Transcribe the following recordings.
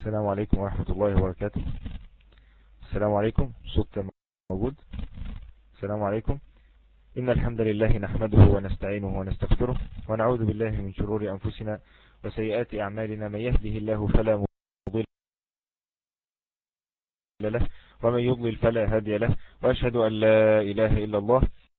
السلام عليكم ورحمة الله وبركاته. السلام عليكم، صوت موجود؟ السلام عليكم. إن الحمد لله نحمده ونستعينه ونستغفره ونعوذ بالله من شرور أنفسنا وسيئات أعمالنا. من يهده الله فلا مضل له ومن يضلل فلا هادي له، وأشهد أن لا إله إلا الله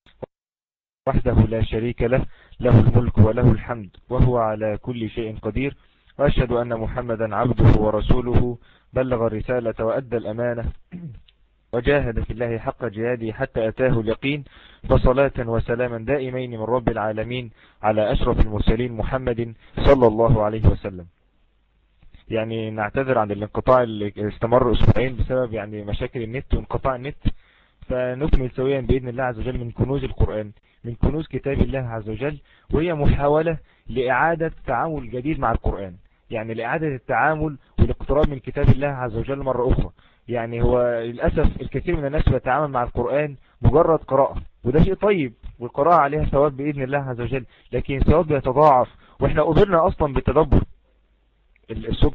وحده لا شريك له، له الملك وله الحمد وهو على كل شيء قدير. وأشهد أن محمدا عبده ورسوله، بلغ الرسالة وأدى الأمانة وجاهد في الله حق جهاده حتى أتاه اليقين. فصلاة وسلاما دائمين من رب العالمين على أشرف المرسلين محمد صلى الله عليه وسلم. يعني نعتذر عن الانقطاع اللي استمر أسبوعين بسبب يعني مشاكل النت وانقطاع النت، فنكمل سويا بإذن الله عز وجل من كنوز القرآن، من كنوز كتاب الله عز وجل، وهي محاولة لإعادة تعامل جديد مع القرآن، يعني لإعادة التعامل والاقتراب من كتاب الله عز وجل مرة أخرى. يعني هو للأسف الكثير من الناس بيتعامل مع القرآن مجرد قراءة، وده شيء طيب، والقراءة عليها ثواب بإذن الله عز وجل، لكن الثواب بيتضاعف، وإحنا أمرنا أصلا بالتدبر. الصوت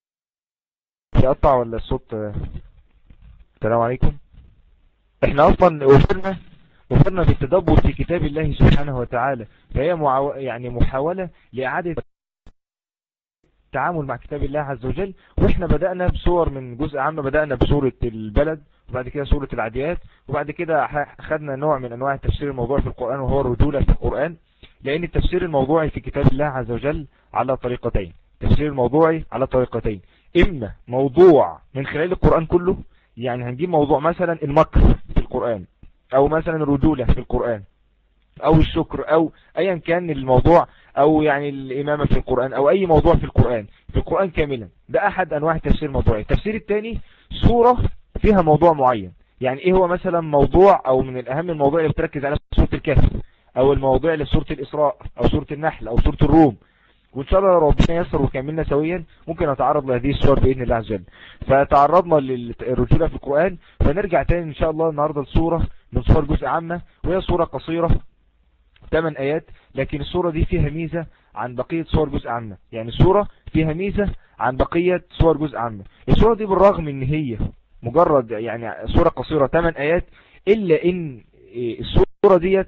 يقطع ولا الصوت؟ السلام عليكم. إحنا أصلا أمرنا بالتدبر في كتاب الله سبحانه وتعالى، فهي يعني محاولة لإعادة التعامل مع كتاب الله عز وجل. واحنا بدأنا بصور من جزء عام، بدأنا بسورة البلد، وبعد كده سورة العاديات، وبعد كده خدنا نوع من انواع التفسير الموضوعي في القرآن وهو الرجولة في القرآن. لان التفسير الموضوعي في كتاب الله عز وجل على طريقتين، التفسير الموضوعي على طريقتين: اما موضوع من خلال القرآن كله، يعني هنجيب موضوع مثلا المكر في القرآن، او مثلا الرجولة في القرآن، او الشكر، او ايا كان الموضوع، او يعني الامامة في القرآن، او اي موضوع في القرآن كاملا. ده احد انواع التفسير الموضوعي. التفسير الثاني سورة فيها موضوع معين. يعني ايه هو مثلا موضوع، او من الاهم الموضوع اللي بتركز على سورة الكهف، او الموضوع لسورة الاسراء، او سورة النحل، او سورة الروم. وان شاء الله ربنا يسر وكملنا سويا ممكن نتعرض لهذه الصور بإذن الله عز وجل. فتعرضنا للرجولة في القرآن، فنرجع تاني ان شاء الله النهاردة لصورة من صور جزء عامة، وهي صورة قصيرة 8 آيات، لكن الصورة دي فيها ميزة عن بقية صور جزء عامة. يعني الصورة فيها ميزة عن بقية صور جزء عامة. الصورة دي بالرغم ان هي مجرد يعني صورة قصيرة 8 آيات، إلا ان الصورة ديت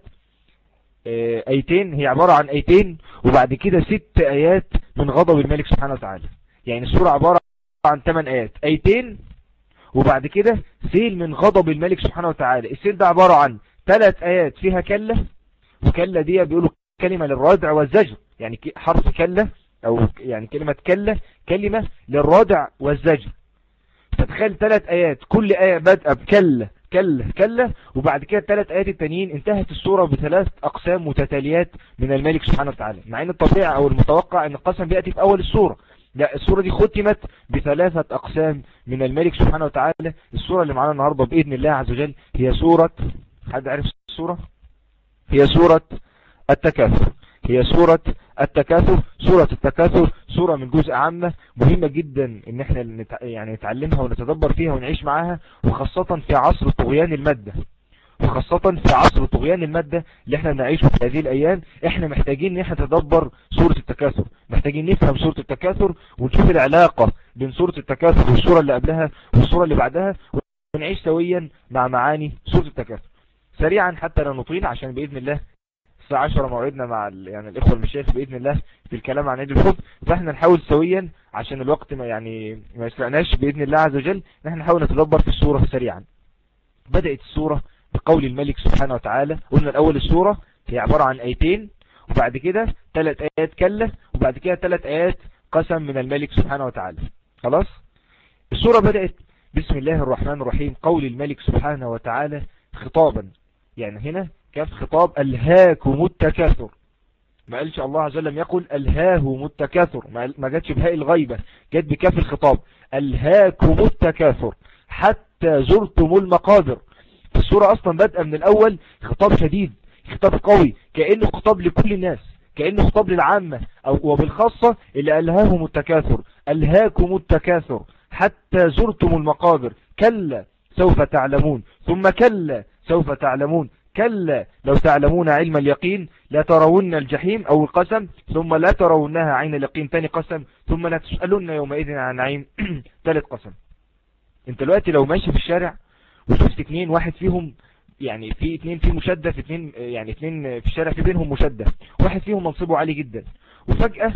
آيتين، هي عبارة عن آيتين وبعد كده 6 آيات من غضب الملك سبحانه وتعالى. يعني الصورة عبارة عن 8 آيات، آيتين وبعد كده سيل من غضب الملك سبحانه وتعالى. السيل ده عبارة عن 3 آيات فيها كلة، وكلة دي بيقولوا كلمة للرادع والزجر، يعني حرف كلة، او يعني كلمة كلة كلمة للرادع والزجر. فتخيل 3 آيات، كل آية بدأ بكلة كلة كلة، وبعد كده 3 آيات التانيين انتهت السورة ب3 أقسام متتاليات من الملك سبحانه وتعالى. مع ان الطبيعي او المتوقع ان القسم بيأتي في اول السورة، لا، السورة دي ختمت ب3 أقسام من الملك سبحانه وتعالى. السورة اللي معانا النهاردة بإذن الله عز وجل هي سورة، حد عارف السورة؟ هي سورة التكاثر. هي سورة التكاثر. سورة التكاثر سورة من جزء عامة مهمة جدا ان احنا يعني نتعلمها ونتدبر فيها ونعيش معاها، وخاصة في عصر طغيان المادة، وخاصة في عصر طغيان المادة اللي احنا بنعيشه في هذه الايام. احنا محتاجين ان احنا نتدبر سورة التكاثر، محتاجين نفهم سورة التكاثر ونشوف العلاقة بين سورة التكاثر والسورة اللي قبلها والسورة اللي بعدها، ونعيش سويا مع معاني سورة التكاثر. سريعا حتى لا نطيل، عشان بإذن الله الساعة 10 موعدنا مع يعني الإخوة المشايخ بإذن الله في الكلام عن عيد الحب، فاحنا نحاول سويا عشان الوقت ما يسرقناش بإذن الله عز وجل، نحن نحاول نتدبر في السورة سريعا. بدأت السورة بقول الملك سبحانه وتعالى. قلنا الأول السورة هي عبارة عن آيتين، وبعد كده 3 آيات كلة، وبعد كده 3 آيات قسم من الملك سبحانه وتعالى. خلاص. السورة بدأت بسم الله الرحمن الرحيم، قول الملك سبحانه وتعالى خطابا. يعني هنا كاف خطاب، ألهاكم التكاثر. ما قالش الله عز وجل لم يقل ألهاهم التكاثر، ما جاتش بهاء الغيبة، جات بكاف الخطاب، ألهاكم التكاثر حتى زرتم المقابر. السورة أصلا بدأ من الأول خطاب شديد، خطاب قوي، كأنه خطاب لكل الناس، كأنه خطاب للعامة، وبالخاصة اللي ألهاهم التكاثر. ألهاكم التكاثر حتى زرتم المقابر، كلا سوف تعلمون، ثم كلا سوف تعلمون، كلا لو تعلمون علم اليقين لا ترون الجحيم، أو القسم، ثم لا ترونها عين اليقين، تاني قسم، ثم لا تسألون يومئذ عن نعيم، ثالث قسم. انت دلوقتي لو ماشي في الشارع وشفت اتنين، واحد فيهم يعني في اتنين في مشدة، في اتنين يعني اتنين في الشارع في بينهم مشدة، واحد فيهم منصبه عالي جدا، وفجأة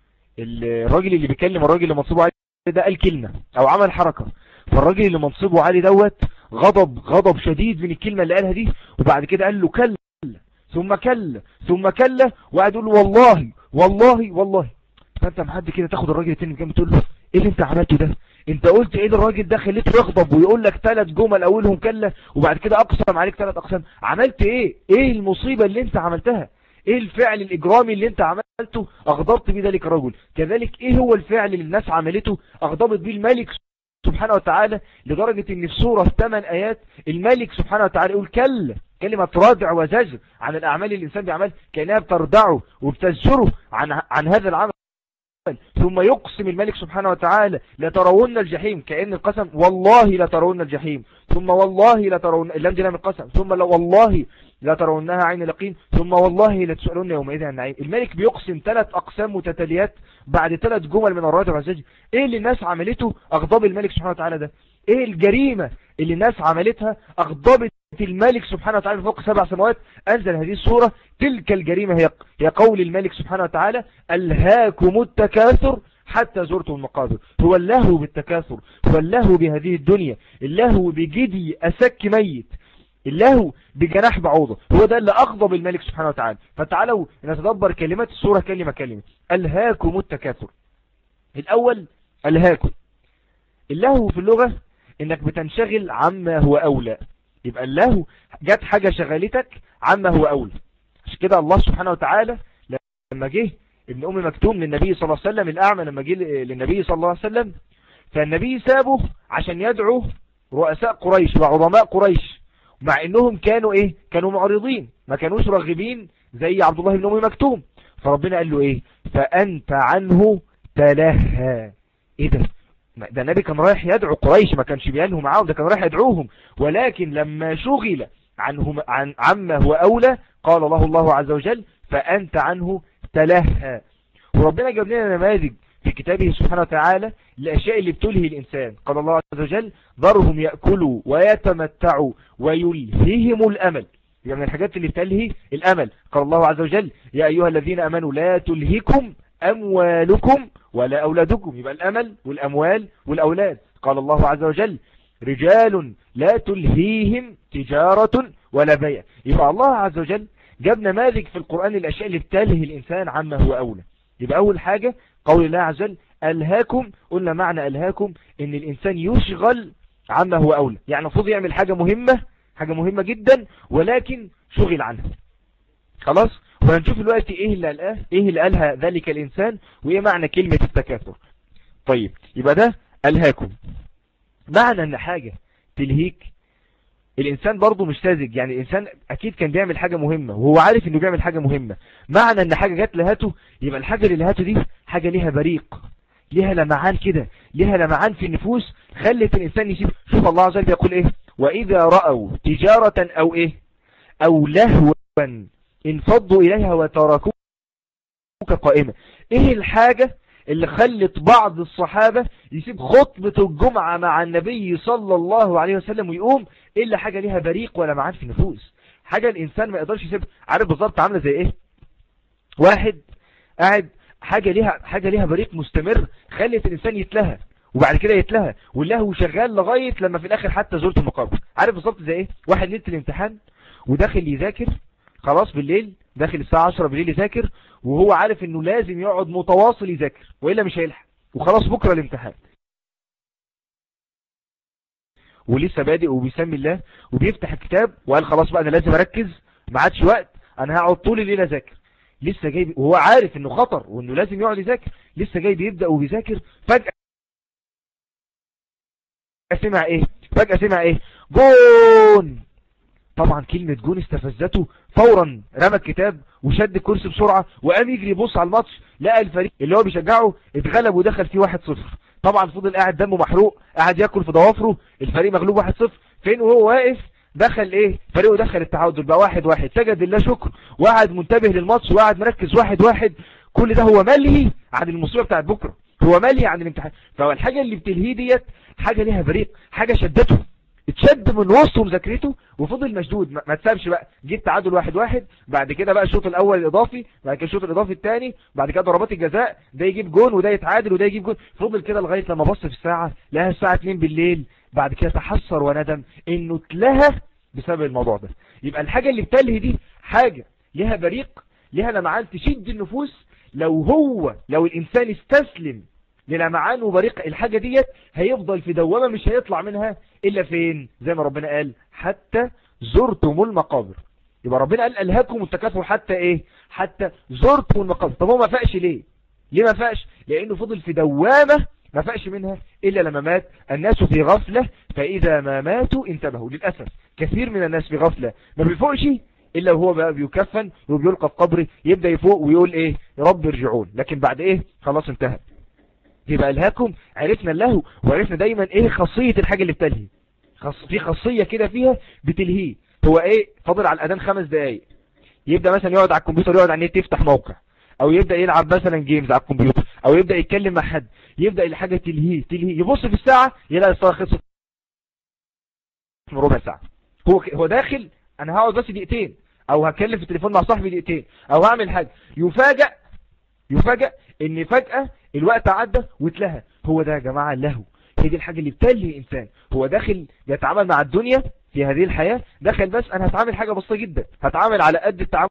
الراجل اللي بيكلم الراجل اللي منصبه عالي ده قال كلمة او عمل حركة، فالراجل اللي منصبه عالي دوت غضب شديد من الكلمة اللي قالها دي، وبعد كده قال له كلا ثم كلا ثم كلا، وقعد يقول له والله والله والله. فانت محد كده تاخد الراجل التاني جنبه تقول له ايه اللي انت عملته ده؟ انت قلت ايه للراجل ده خليته يغضب ويقول لك 3 جمل اولهم كلا، وبعد كده اقسم عليك 3 اقسام؟ عملت ايه؟ ايه المصيبة اللي انت عملتها؟ ايه الفعل الاجرامي اللي انت عملته اغضبت بيه ذلك الرجل؟ كذلك ايه هو الفعل اللي الناس عملته اغضبت بيه الملك سبحانه وتعالى، لدرجة ان في سورة 8 ايات الملك سبحانه وتعالى يقول كلا، كلمة رادع وزجر عن الاعمال اللي الانسان بيعمل، كأنها بتردعه وبتزجره عن هذا العمل. ثم يقسم الملك سبحانه وتعالى لترون الجحيم، كأن القسم والله لترون الجحيم، ثم والله لترون، اللام دي لام القسم، ثم والله لترونها عين اليقين، ثم والله لتسألون يومئذ عن النعيم. الملك بيقسم 3 أقسام متتاليات بعد 3 جمل من الرادع والزجر. ايه اللي الناس عملته اغضب الملك سبحانه وتعالى ده؟ ايه الجريمة اللي الناس عملتها اغضبت الملك سبحانه وتعالى فوق 7 سماوات؟ انزل هذه السورة. تلك الجريمة هي قول الملك سبحانه وتعالى ألهاكم التكاثر حتى زرتم المقابر. هو اللهو بالتكاثر، هو اللهو بهذه الدنيا، اللهو بجدي أسك ميت، اللهو بجناح بعوضة، هو ده اللي أغضب الملك سبحانه وتعالى. فتعالوا نتدبر كلمات السورة كلمة كلمة. ألهاكم التكاثر. الأول ألهاكم، اللهو في اللغة إنك بتنشغل عما هو أولى، يبقى اللهو جت حاجة شغلتك عما هو أولى. عشان كده الله سبحانه وتعالى لما جه ابن أم مكتوم للنبي صلى الله عليه وسلم الأعمى، لما جه للنبي صلى الله عليه وسلم، فالنبي سابه عشان يدعو رؤساء قريش وعظماء قريش، مع انهم كانوا ايه؟ كانوا معرضين، ما كانوش راغبين زي عبد الله بن أم مكتوم. فربنا قال له ايه؟ فأنت عنه تلهى. ايه ده النبي كان رايح يدعو قريش، ما كانش بينهم معاهم، ده كان رايح يدعوهم، ولكن لما شغل عما هو أولى قال الله عز وجل فأنت عنه تلهى. وربنا جاب لنا نماذج في كتابه سبحانه وتعالى الأشياء اللي بتلهي الإنسان. قال الله عز وجل ذرهم يأكلوا ويتمتعوا ويلههم الأمل، يعني من الحاجات اللي بتلهي الأمل. قال الله عز وجل يا أيها الذين أمنوا لا تلهكم أموالكم ولا أولادكم، يبقى الأمل والأموال والأولاد. قال الله عز وجل رجال لا تلهيهم تجارة ولا بيع. يبقى الله عز وجل جاب نماذج في القرآن الأشياء اللي بتلهي الإنسان عما هو أولى. يبقى أول حاجة قول الله عز وجل ألهاكم، قلنا معنى ألهاكم إن الإنسان يشغل عما هو أولى، يعني المفروض يعمل حاجة مهمة جدا ولكن شغل عنها. خلاص، وهنشوف دلوقتي ايه اللي قالها ذلك الإنسان، وايه معنى كلمة التكاثر. طيب يبقى ده ألهاكم، معنى ان حاجة تلهيك الإنسان برضو مش ساذج، يعني الإنسان أكيد كان بيعمل حاجة مهمة وهو عارف إنه بيعمل حاجة مهمة. معنى إن حاجة جت لهاته، يبقى الحاجة اللي لهاته دي حاجة ليها بريق، ليها لمعان كده، ليها لمعان في النفوس، خلت الإنسان يسيب. شوف الله عز وجل يقول إيه؟ وإذا رأوا تجارة أو إيه أو لهوا انفضوا إليها وتركوك قائمة. إيه الحاجة اللي خلت بعض الصحابة يسيب خطبة الجمعة مع النبي صلى الله عليه وسلم ويقوم؟ إلا حاجة ليها بريق ولا معان في النفوس، حاجة الإنسان ما يقدرش يسيب. عارف بالظبط عاملة زي إيه؟ واحد قاعد حاجة ليها بريق مستمر خلت الإنسان يتلهى، وبعد كده يتلهى واللهو شغال لغاية لما في الآخر حتى زرت المقابر. عارف بالظبط زي إيه؟ واحد ليلة الامتحان وداخل يذاكر، خلاص بالليل داخل الساعة 10 بالليل يذاكر، وهو عارف انه لازم يقعد متواصل يذاكر وإلا مش هيلحق، وخلاص بكرة الامتحان، ولسه بادئ وبيسمي الله وبيفتح الكتاب وقال خلاص بقى انا لازم اركز، ما عادش وقت، انا هقعد طول الليل اذاكر. لسه جاي وهو عارف انه خطر وانه لازم يقعد يذاكر، لسه جاي بيبدأ وبيذاكر، فجأة سمع ايه؟ جون. طبعا كلمة جون استفزته، فورا رمى الكتاب وشد الكرسي بسرعة وقام يجري يبص على الماتش، لقى الفريق اللي هو بيشجعه اتغلب ودخل فيه 1-0. طبعا فضل قاعد دمه محروق، قاعد ياكل في ضوافره، الفريق مغلوب 1-0. فين وهو واقف دخل ايه فريقه، دخل التعادل بقى 1-1، سجد لله شكر وقعد منتبه للماتش وقعد مركز 1-1. كل ده هو ملهي عن المصيبة بتاعت بكرة، هو ملهي عن الامتحان. فالحاجة اللي بتلهيه ديت حاجة ليها بريق، حاجة شدته، اتشد من وسط مذاكرته وفضل مشدود، ما تسابش بقى. جيت تعادل 1-1، بعد كده بقى الشوط الاول الاضافي، بعد كده الشوط الاضافي الثاني، بعد كده ضربات الجزاء، ده يجيب جون وده يتعادل وده يجيب جون. فضل كده لغايه لما بص في الساعه لقاها الساعه 2 بالليل. بعد كده تحسر وندم انه اتلهى بسبب الموضوع ده. يبقى الحاجه اللي بتلهي دي حاجه ليها بريق، ليها لمعان تشد النفوس. لو الانسان استسلم للمعان وبريق الحاجة ديت هيفضل في دوامة مش هيطلع منها إلا فين؟ زي ما ربنا قال حتى زرتم المقابر. يبقى ربنا قال ألهاكم التكاثر حتى إيه؟ حتى زرتم المقابر. طب هو ما فاقش ليه؟ ليه ما فاقش؟ لأنه فضل في دوامة ما فاقش منها إلا لما مات. الناس في غفلة فإذا ما ماتوا انتبهوا. للأسف كثير من الناس في غفلة ما بيفوقش إلا وهو بقى بيكفن وبيلقى في قبره، يبدأ يفوق ويقول إيه؟ رب ارجعون. لكن بعد إيه؟ خلاص انتهى. يبقى ألهاكم عرفنا اللهو، وعرفنا دايما ايه خاصية الحاجة اللي بتلهي. في خاصية كده فيها بتلهيه. هو ايه؟ فاضل على الأذان 5 دقايق، يبدأ مثلا يقعد على الكمبيوتر، يقعد على النت يفتح موقع، او يبدأ يلعب مثلا جيمز على الكمبيوتر، او يبدأ يتكلم مع حد، يبدأ الحاجة تلهيه، يبص في الساعة يلاقي الصلاة خلصت من ربع ساعة. هو داخل انا هقعد بس دقيقتين، او هتكلم في التليفون مع صاحبي دقيقتين، او هعمل حاجة، يفاجأ ان فجأة الوقت عدى واتلهى. هو ده يا جماعة اللهو، هي دي الحاجة اللي بتلهي الانسان. هو داخل يتعامل مع الدنيا في هذه الحياة، داخل بس انا هتعامل حاجة بسيطة جدا، هتعامل على قد التعامل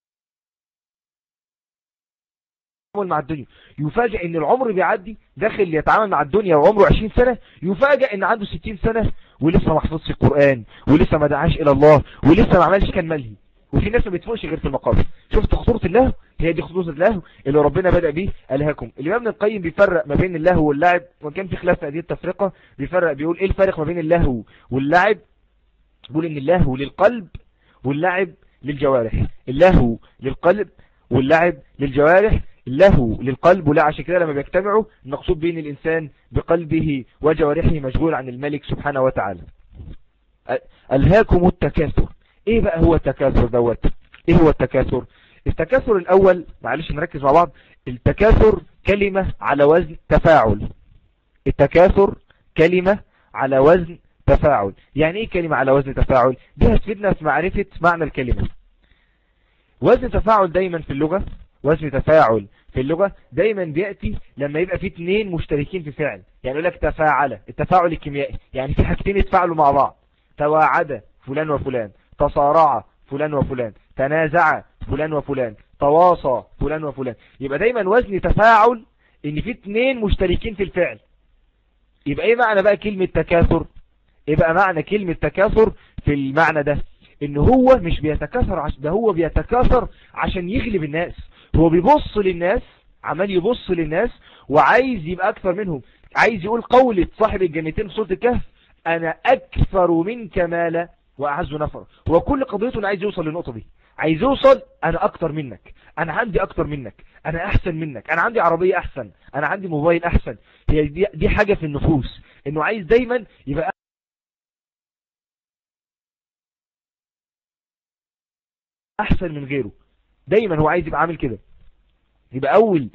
مع الدنيا. يفاجأ ان العمر بيعدي، داخل يتعامل مع الدنيا وعمره 20 سنة، يفاجأ ان عنده 60 سنة ولسه ما حفظش القرآن، ولسه ما دعاش الى الله، ولسه ما عملش كان ملهي. وفي ناس ما بتفوقش غير في المقابر. شفت خطورة اللهو؟ هي دي خطورة اللهو اللي ربنا بدأ به ألهاكم. الإمام ابن القيم بيفرق ما بين اللهو واللعب، وكان في خلاف في هذه التفرقة. بيفرق بيقول ايه الفرق ما بين اللهو واللعب؟ بيقول ان اللهو للقلب واللعب للجوارح. اللهو للقلب واللعب للجوارح. اللهو للقلب ولا، عشان كده لما بيجتمعوا المقصود بين الإنسان بقلبه وجوارحه مشغول عن الملك سبحانه وتعالى. ألهاكم التكاثر. ايه بقى هو التكاثر دوت؟ ايه هو التكاثر؟ التكاثر الاول، معلش نركز مع بعض. التكاثر كلمة على وزن تفاعل. التكاثر كلمة على وزن تفاعل. يعني ايه كلمة على وزن تفاعل؟ دي هتفيدنا في معرفة معنى الكلمة. وزن تفاعل دايما في اللغة، وزن تفاعل في اللغة دايما بيأتي لما يبقى في 2 مشتركين في فعل. يعني يقول لك تفاعل، التفاعل الكيميائي، يعني في حاجتين يتفاعلوا مع بعض. تواعد فلان وفلان، تصارع فلان وفلان، تنازع فلان وفلان، تواصى فلان وفلان. يبقى دايما وزن تفاعل ان في 2 مشتركين في الفعل. يبقى ايه معنى بقى كلمة تكاثر؟ ايه بقى معنى كلمة تكاثر في المعنى ده؟ ان هو مش بيتكاثر ده هو بيتكاثر عشان يغلب الناس. هو بيبص للناس، عمال يبص للناس وعايز يبقى اكثر منهم. عايز يقول قولة صاحب الجنتين في سورة الكهف: انا اكثر منك مالا واعز نفرا. هو كل قضيته انه عايز يوصل للنقطة دي، عايز يوصل انا اكتر منك، انا عندي اكتر منك، انا احسن منك، انا عندي عربية احسن، انا عندي موبايل احسن. هي دي حاجة في النفوس، انه عايز دايما يبقى احسن من غيره. دايما هو عايز يبقى عامل كده. يبقى اول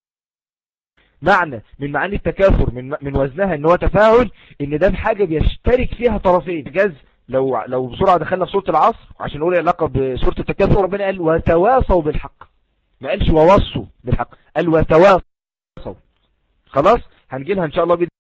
معنى من معاني التكاثر من وزنها ان هو تفاعل، ان ده حاجة بيشترك فيها طرفين. جاز لو بسرعة دخلنا في سورة العصر عشان نقول علاقة بسورة التكاثر، ربنا قال وتواصوا بالحق، ما قالش ووصوا بالحق، قال وتواصوا. خلاص هنجي لها ان شاء الله بإذن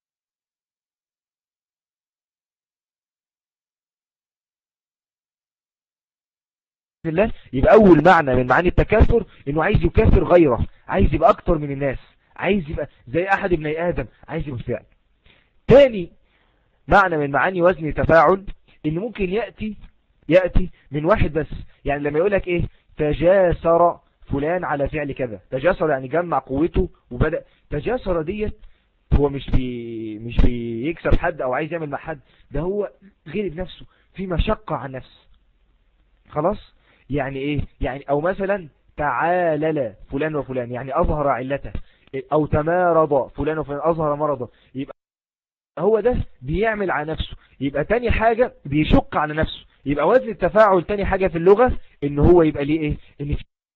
الله. يبقى اول معنى من معاني التكاثر انه عايز يكاثر غيره، عايز يبقى اكتر من الناس، عايز يبقى زي احد ابني ادم، عايز يبقى فعل. تاني معنى من معاني وزن تفاعل ان ممكن يأتي من واحد بس. يعني لما يقولك ايه تجاسر فلان على فعل كذا، تجاسر يعني جمع قوته وبدأ. تجاسر ديت هو مش بيكسب حد او عايز يعمل مع حد، ده هو غير بنفسه في مشقة عن نفس. خلاص يعني ايه؟ يعني او مثلا تعالل فلان وفلان يعني اظهر علته، او تمارض فلان وفلان اظهر مرضه. يبقى هو ده بيعمل على نفسه. يبقى تاني حاجة بيشق على نفسه. يبقى وزن التفاعل تاني حاجة في اللغة ان هو يبقى ليه ايه، ان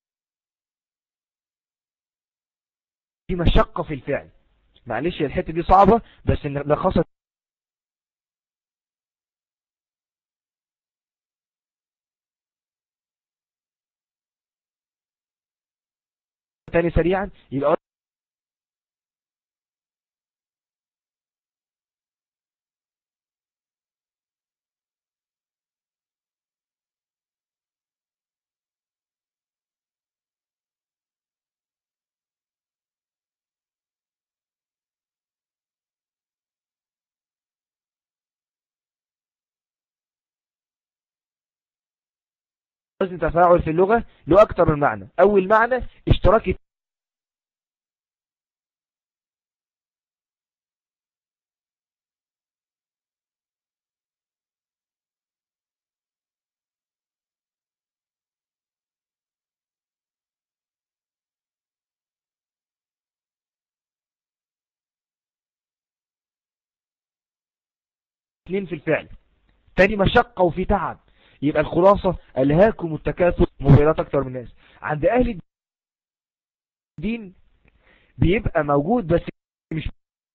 في مشقة في الفعل. معلش الحتة دي صعبة بس ده خاصة تاني سريعا. يبقى وزن تفاعل في اللغة له اكتر من معنى. اول معنى اشتراك اتنين في الفعل. تاني مشقة وفي تعب. يبقى الخلاصة ألهاكم التكاثر موبايلات أكتر من الناس. عند أهل الدين بيبقى موجود بس مش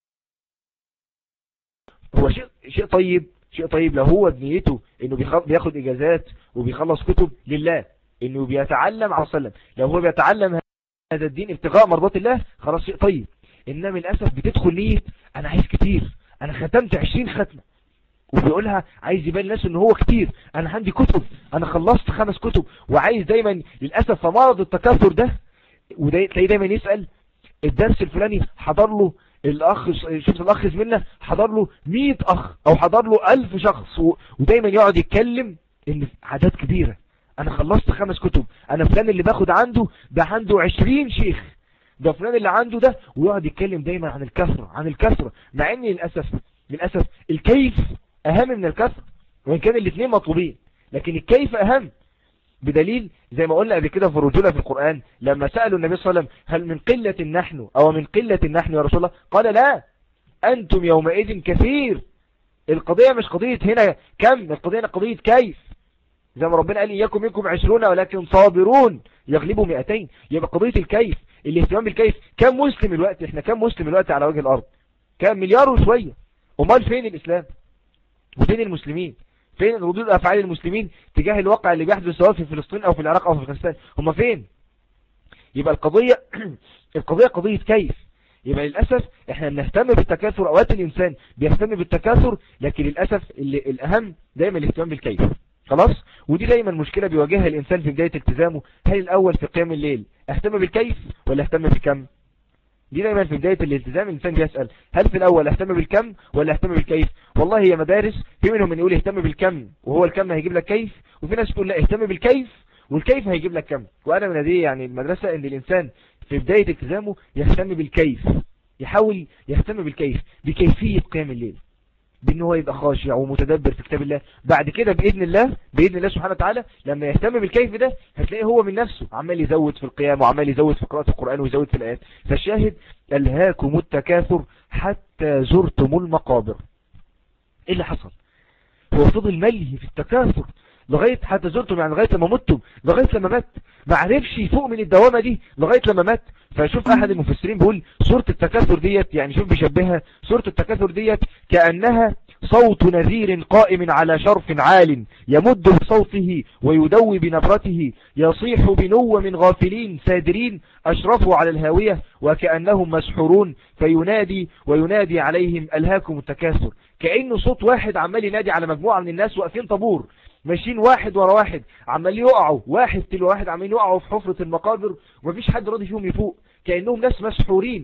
هو شيء طيب. شيء طيب لو هو بنيته انه بياخد اجازات وبيخلص كتب لله، انه بيتعلم على وسلم، لو هو بيتعلم هذا الدين ابتغاء مرضات الله خلاص شيء طيب. انما للاسف بتدخل نية انا عايز كتير، انا ختمت 20 ختمة، وبيقولها عايز يبان الناس ان هو كتير، انا عندي كتب، انا خلصت 5 كتب، وعايز دايما للاسف فمرض التكاثر ده. وتلاقيه دايما يسأل الدرس الفلاني حضر له الاخ، شفت الاخ زميلنا حضر له 100 اخ او حضر له 1000 شخص، ودايما يقعد يتكلم ان عدد كبيرة، انا خلصت 5 كتب، انا فلان اللي باخد عنده ده عنده 20 شيخ، ده فلان اللي عنده ده، ويقعد يتكلم دايما عن الكثرة عن الكثرة، مع ان للأسف الكيف اهم من الكثرة، وان كان الاثنين مطلوبين لكن الكيف اهم. بدليل زي ما قلنا قبل كده في الرجولة في القرآن لما سألوا النبي صلى الله عليه وسلم هل من قلة نحن او من قلة نحن يا رسول الله، قال لا انتم يومئذ كثير. القضية مش قضية هنا كم، القضية قضية كيف. زي ما ربنا قال إياكم منكم 20 ولكن صابرون يغلبوا 200. يبقى قضية الكيف، الاهتمام بالكيف. كم مسلم الوقت، احنا كم مسلم الوقت على وجه الارض؟ كم مليار وشوية. امال فين الاسلام وفين المسلمين؟ فين ردود افعال المسلمين تجاه الواقع اللي بيحدث سواء في فلسطين او في العراق او في افغانستان؟ هم فين؟ يبقى القضية القضية قضية كيف. يبقى للأسف احنا بنهتم بالتكاثر، اوقات الانسان بيهتم بالتكاثر لكن للأسف الاهم دايما الاهتمام بالكيف. خلاص. ودي دايما مشكلة بيواجهها الانسان في بداية التزامه. هل الاول في قيام الليل اهتم بالكيف ولا اهتم بالكم؟ دي دايما في بداية الالتزام الانسان بيسأل هل في الاول اهتم بالكم ولا اهتم بالكيف. والله هي مدارس، في منهم من يقول اهتم بالكم وهو الكم هيجيب لك كيف، وفي ناس تقول لا اهتم بالكيف والكيف هيجيب لك كم. وانا من هذه يعني المدرسة ان الانسان في بداية التزامه يهتم بالكيف، يحاول يهتم بالكيف بكيفية قيام الليل، بان هو يبقى خاشع ومتدبر في كتاب الله. بعد كده بإذن الله سبحانه وتعالى لما يهتم بالكيف ده هتلاقيه هو من نفسه عمال يزود في القيام وعمال يزود في قراءة القرآن ويزود في الآيات. فالشاهد ألهاكم التكاثر حتى زرتم المقابر. ايه اللي حصل؟ هو فضل ملهي في التكاثر لغاية حتى زرتم، يعني لغاية لما متم، لغاية لما مات ما عرفش يفوق من الدوامة دي لغاية لما مات. فشوف احد المفسرين بيقول سورة التكاثر ديت، يعني شوف بيشبهها سورة التكاثر ديت كأنها صوت نذير قائم على شرف عال يمد بصوته ويدوي بنبرته يصيح بنوة من غافلين سادرين أشرفوا على الهاوية وكأنهم مسحورون فينادي وينادي عليهم ألهاكم التكاثر. كأنه صوت واحد عمال ينادي على مجموعة من الناس واقفين طابور ماشيين واحد ورا واحد عمال يقعوا، واحد تلو واحد عمالين يقعوا في حفرة المقابر ومفيش حد راضي فيهم يفوق، كأنهم ناس مسحورين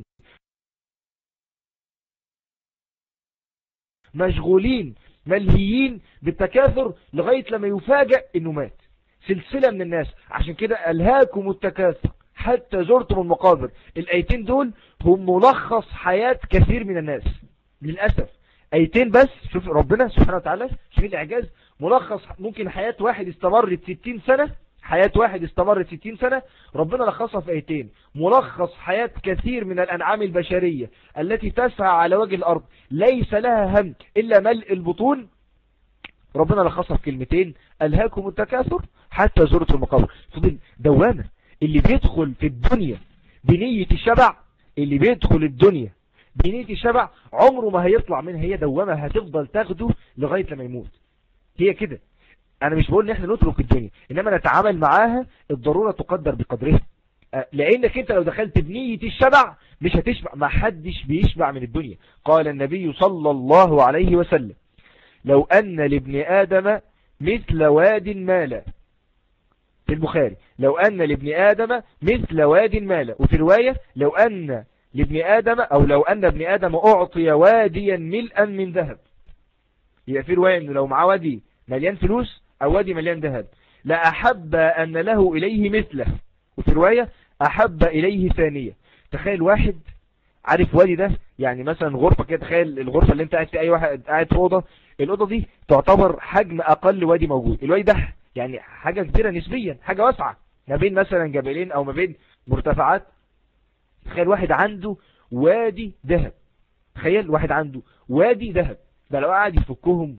مشغولين ملهيين بالتكاثر لغاية لما يفاجأ انه مات. سلسلة من الناس. عشان كده ألهاكم التكاثر حتى زرتم المقابر. الآيتين دول هم ملخص حياة كثير من الناس للأسف. آيتين بس، شوف ربنا سبحانه وتعالى، شوف الإعجاز. ملخص ممكن حياة واحد استمرت 60 سنة، حياة واحد استمرت 60 سنة ربنا لخصها في آيتين. ملخص حياة كثير من الأنعام البشرية التي تسعى على وجه الأرض ليس لها هم إلا ملء البطون ربنا لخصها في كلمتين: ألهاكم التكاثر حتى زرتم المقابر. فضل دوامة. اللي بيدخل في الدنيا بنية الشبع، اللي بيدخل الدنيا بنية الشبع عمره ما هيطلع منها، هي دوامة هتفضل تاخده لغاية لما يموت. هي كده. انا مش بقول ان احنا نترك الدنيا، انما نتعامل معاها، الضرورة تقدر بقدرها. لانك انت لو دخلت بنية الشبع مش هتشبع. ما حدش بيشبع من الدنيا. قال النبي صلى الله عليه وسلم: لو ان لابن آدم مثل واد مالا. في البخاري: لو ان لابن آدم مثل واد مالا. وفي رواية: لو ان لابن آدم، او لو ان ابن آدم اعطي واديا ملءا من ذهب. يبقى في رواية انه لو معاه وادي مليان فلوس او وادي مليان ذهب لأحب ان له اليه مثله. وفي رواية: احب اليه ثانية. تخيل واحد عارف وادي ده، يعني مثلا غرفة كده، تخيل الغرفة اللي انت قاعد في، اي واحد قاعد في اوضه، الاوضه دي تعتبر حجم اقل وادي موجود. الوادي ده يعني حاجة كبيرة نسبيا، حاجة واسعة ما بين مثلا جبلين او ما بين مرتفعات. تخيل واحد عنده وادي ذهب. تخيل واحد عنده وادي ذهب، ده لو قاعد يفكهم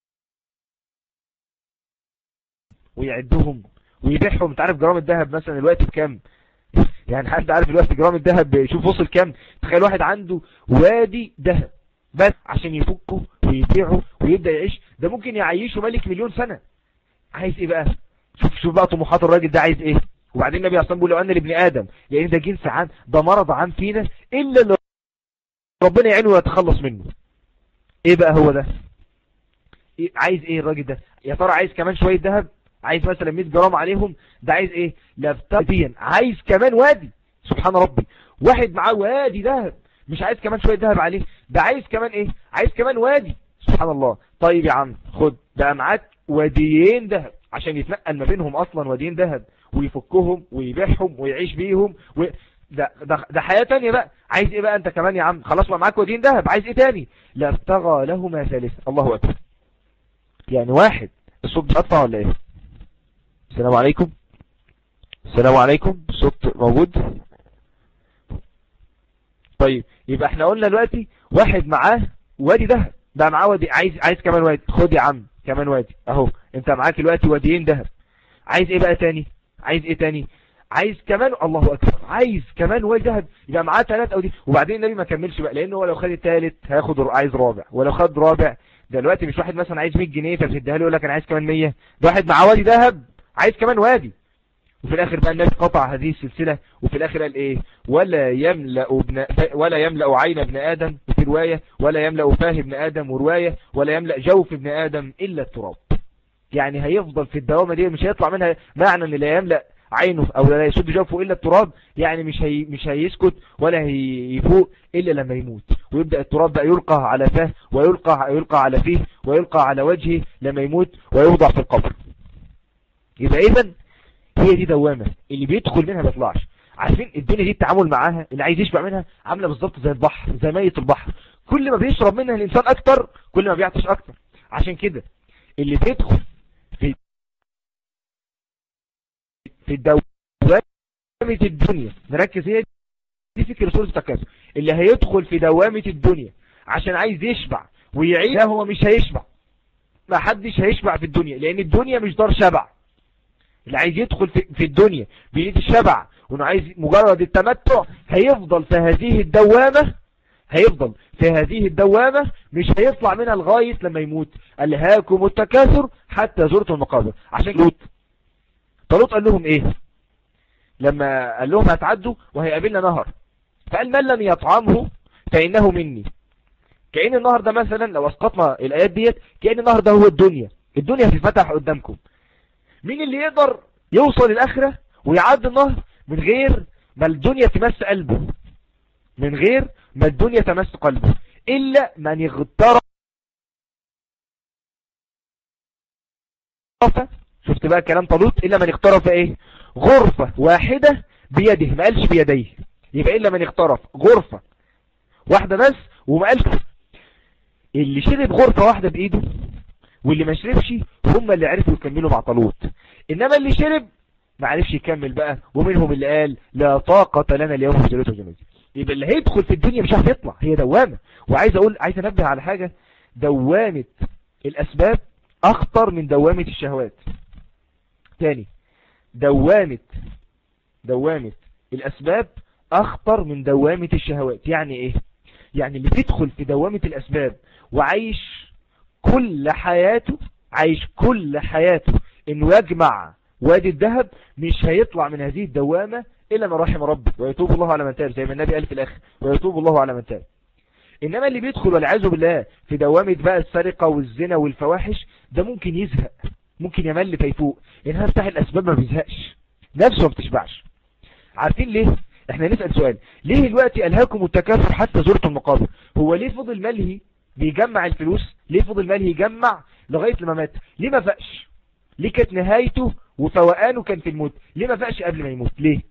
ويعدهم ويبيعهم. انت عارف جرام الذهب مثلا الوقت بكام؟ يعني حد عارف الوقت جرام الذهب شوف وصل كام؟ تخيل واحد عنده وادي ذهب بس عشان يفكه ويبيعه ويبدأ يعيش. ده ممكن يعيشه ملك مليون سنة. عايز ايه بقى؟ شوف بقى طموحات الراجل ده عايز ايه. وبعدين النبي عليه الصلاة والسلام بيقول: لو ان لابن آدم، يعني ده جنس عام، ده مرض عام فينا الا اللي ربنا يعينه ويتخلص منه. ايه بقى هو ده؟ إيه عايز ايه الراجل ده؟ يا ترى عايز كمان شوية ذهب؟ عايز مثلا 100 جرام عليهم؟ ده عايز ايه؟ لفتيا عايز كمان وادي. سبحان ربي. واحد معاه وادي ذهب مش عايز كمان شوية ذهب عليه، ده عايز كمان ايه؟ عايز كمان وادي. سبحان الله. طيب يا عم خد ده معاك واديين ذهب عشان يتنقل ما بينهم اصلا واديين ذهب ويفكهم ويبيعهم ويعيش بيهم ده حياة تانية بقى. عايز ايه بقى انت كمان يا عم؟ خلاص ما معاك واديين ذهب، عايز ايه تاني؟ لابتغى لهما ثالثا. الله اكبر. يعني واحد الصوت بيقطع ولا ايه؟ السلام عليكم. السلام عليكم. الصوت موجود؟ طيب يبقى احنا قلنا دلوقتي واحد معاه وادي ذهب، ده معاه وادي، عايز كمان وادي. خد يا عم كمان وادي اهو، انت معاك دلوقتي واديين ذهب. عايز ايه بقى تاني؟ عايز ايه تاني؟ عايز كمان، الله اكبر، عايز كمان وادي ذهب. يبقى معاه 3 او دي. وبعدين النبي ما كملش بقى، لانه هو لو خد الثالث هياخد عايز رابع، ولو خد رابع دلوقتي مش واحد مثلا عايز 100 جنيه فبتديها له يقول لك انا عايز كمان 100. ده واحد معاه وادي ذهب عايز كمان وادي. وفي الاخر بقى النبي قطع هذه السلسلة، وفي الاخر قال ايه؟ ولا يملأ عين ابن آدم، وفي رواية ولا يملأ فاه ابن آدم، ورواية ولا يملأ جوف ابن آدم إلا التراب. يعني هيفضل في الدوامة دي مش هيطلع منها. معنى ان لا يملأ عينه او لا يسد جوفه إلا التراب، يعني مش هيسكت ولا هيفوق إلا لما يموت، ويبدأ التراب بقى يلقى على فاه ويلقى على فيه ويلقى على وجهه لما يموت ويوضع في القبر. يبقى إذن هي دي دوامة اللي بيدخل منها ما يطلعش. عارفين الدنيا دي التعامل معاها اللي عايز يشبع منها عاملة بالظبط زي البحر، زي مية البحر. كل ما بيشرب منها الإنسان أكتر كل ما بيعطش أكتر. عشان كده اللي بيدخل في الدوامة الدنيا، نركز، هي دي فكرة سورة التكاثر. اللي هيدخل في دوامة الدنيا عشان عايز يشبع ويعيش، لا هو مش هيشبع. ما حدش هيشبع في الدنيا، لأن الدنيا مش دار شبع. اللي عايز يدخل في الدنيا بنية الشبع وانه عايز مجرد التمتع هيفضل في هذه الدوامة مش هيطلع منها لغاية لما يموت. ألهاكم التكاثر حتى زرتم المقابر. عشان طالوت قال لهم ايه لما قال لهم هتعدوا وهيقابلنا نهر؟ فقال: من لم يطعمه فإنه مني. كأن النهر ده مثلا لو اسقطنا الآيات ديت، كأن النهر ده هو الدنيا هتتفتح قدامكم. مين اللي يقدر يوصل الآخرة ويعدي النهر من غير ما الدنيا تمس قلبه، من غير ما الدنيا تمس قلبه؟ إلا من اغترف. شفت بقى كلام طالوت؟ إلا من اغترف ايه؟ غرفة واحدة بيده، ما قالش بيديه. يبقى إلا من اغترف غرفة واحدة بس وما قالش. اللي شرب غرفة واحدة بإيده واللي ما شربش هم اللي عرفوا يكملوا مع طالوت. انما اللي شرب ما عرفش يكمل بقى، ومنهم اللي قال: لا طاقة لنا اليوم بجلوة الجنود. يبقى اللي هيدخل في الدنيا مش هيطلع، هي دوامة. وعايز انبه على حاجة: دوامة الاسباب اخطر من دوامة الشهوات. تاني، دوامة الاسباب اخطر من دوامة الشهوات. يعني ايه؟ يعني اللي بيدخل في دوامة الاسباب وعايش كل حياته انه يجمع وادي الذهب، مش هيطلع من هذه الدوامة الا ما رحم ربي، ويتوب الله على من تاب، زي ما النبي قال في الاخر، ويتوب الله على من تاب. انما اللي بيدخل والعياذ بالله في دوامة بقى السرقة والزنا والفواحش، ده ممكن يزهق، ممكن يمل فيفوق. انها بتاع الاسباب ما بيزهقش، نفسه ما بتشبعش. عارفين ليه؟ احنا نسأل سؤال، ليه دلوقتي ألهاكم التكاثر حتى زرتم المقابر؟ هو ليه فضل ملهي بيجمع الفلوس؟ ليه فضل ملهي يجمع لغاية لما مات؟ ليه ما فقش؟ ليه كانت نهايته وفوقانه كان في الموت؟ ليه ما فقش قبل ما يموت؟ ليه؟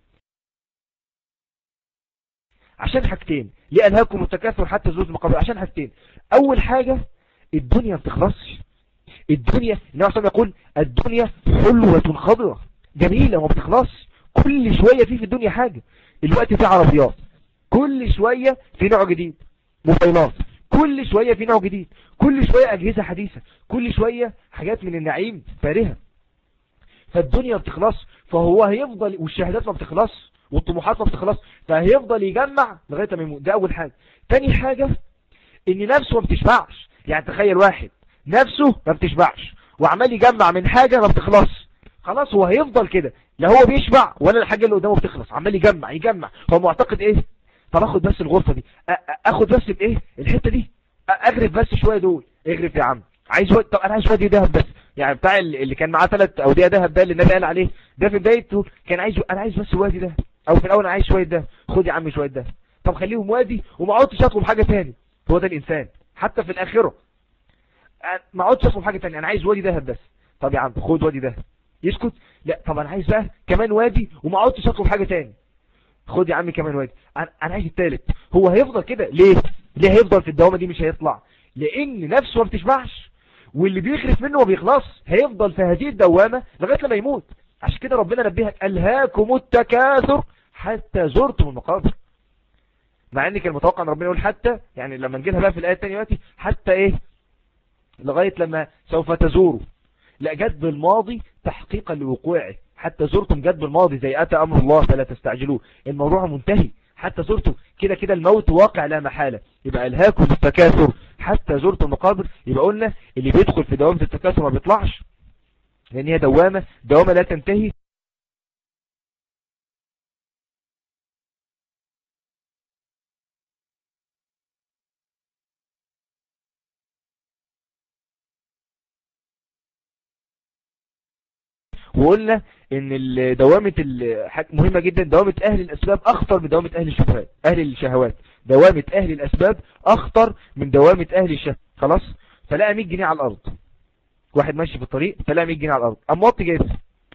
عشان حاجتين. ليه ألهاكم التكاثر حتى زرتم المقابر؟ عشان حاجتين. اول حاجة، الدنيا ما بتخلصش. الدنيا، النبي صلى الله عليه وسلم يقول الدنيا حلوة خضرة جميلة وما بتخلصش. كل شوية في الدنيا حاجة. الوقت في عربيات، كل شوية في نوع جديد. موبايلات، كل شوية في نوع جديد. كل شوية أجهزة حديثة، كل شوية حاجات من النعيم فارهة. فالدنيا ما بتخلص، فهو هيفضل، والشهادات ما بتخلص، والطموحات ما بتخلص، فهيفضل يجمع لغاية ما يموت. ده أول حاجة. تاني حاجة، إن نفسه ما بتشبعش. يعني تخيل واحد نفسه ما بتشبعش وعمال يجمع من حاجة ما بتخلص، خلاص هو هيفضل كده، لا هو بيشبع ولا الحاجة اللي قدامه بتخلص، عمال يجمع. هو معتقد ايه؟ طب اخد بس الغرفة دي، اخد بس بايه الحتة دي، اغرف بس شوية دول. اغرف يا عم، عايز وقت. طب انا عايز وادي دهب بس. يعني بتاع اللي كان معاه 3 أودية دهب ده اللي النبي قال عليه ده في بدايته، كان عايز، انا عايز بس وادي ده، او في الاول انا عايز شوية ده. خد يا عم شوية ده، طب خليهم وادي وما اقعدش اطلب حاجة تاني. هو ده الانسان حتى في الاخرة، ما اقعدش اطلب حاجة تانية، انا عايز وادي دهب بس. طب يا عم خد وادي دهب. يسكت؟ لا، طب انا عايز بقى كمان وادي وما اقعدش اطلب حاجة تاني. خد يا عم كمان وادي. انا عايز التالت. هو هيفضل كده ليه؟ ليه هيفضل في الدوامة دي مش هيطلع؟ لان نفسه ما بتشبعش، واللي بيخرف منه ما بيخلص، هيفضل في هذه الدوامة لغاية لما يموت. عشان كده ربنا نبهك ألهاكم التكاثر حتى زرتم المقابر. مع ان كان متوقع ان ربنا يقول حتى، يعني لما نجيلها بقى في الآية الثانية دلوقتي، حتى ايه؟ لغاية لما سوف تزوروا. لا، جد بالماضي تحقيقا لوقوعه. حتى زرتم جد بالماضي، زي أتى أمر الله فلا تستعجلوه. الموضوع منتهي، حتى زرتم كده كده الموت واقع لا محالة. يبقى ألهاكم التكاثر حتى زرتم المقابر. يبقى قلنا اللي بيدخل في دوامة التكاثر ما بيطلعش، لأن هي دوامة لا تنتهي. وقلنا ان دوامة مهمة جدا. دوامة اهل الاسباب اخطر من دوامة اهل الشهوات. دوامة اهل الاسباب اخطر من دوامة اهل الشهوات. خلاص. فلقى 100 جنيه على الارض، واحد ماشي في الطريق فلقى 100 جنيه على الارض، قام وطي جايبها.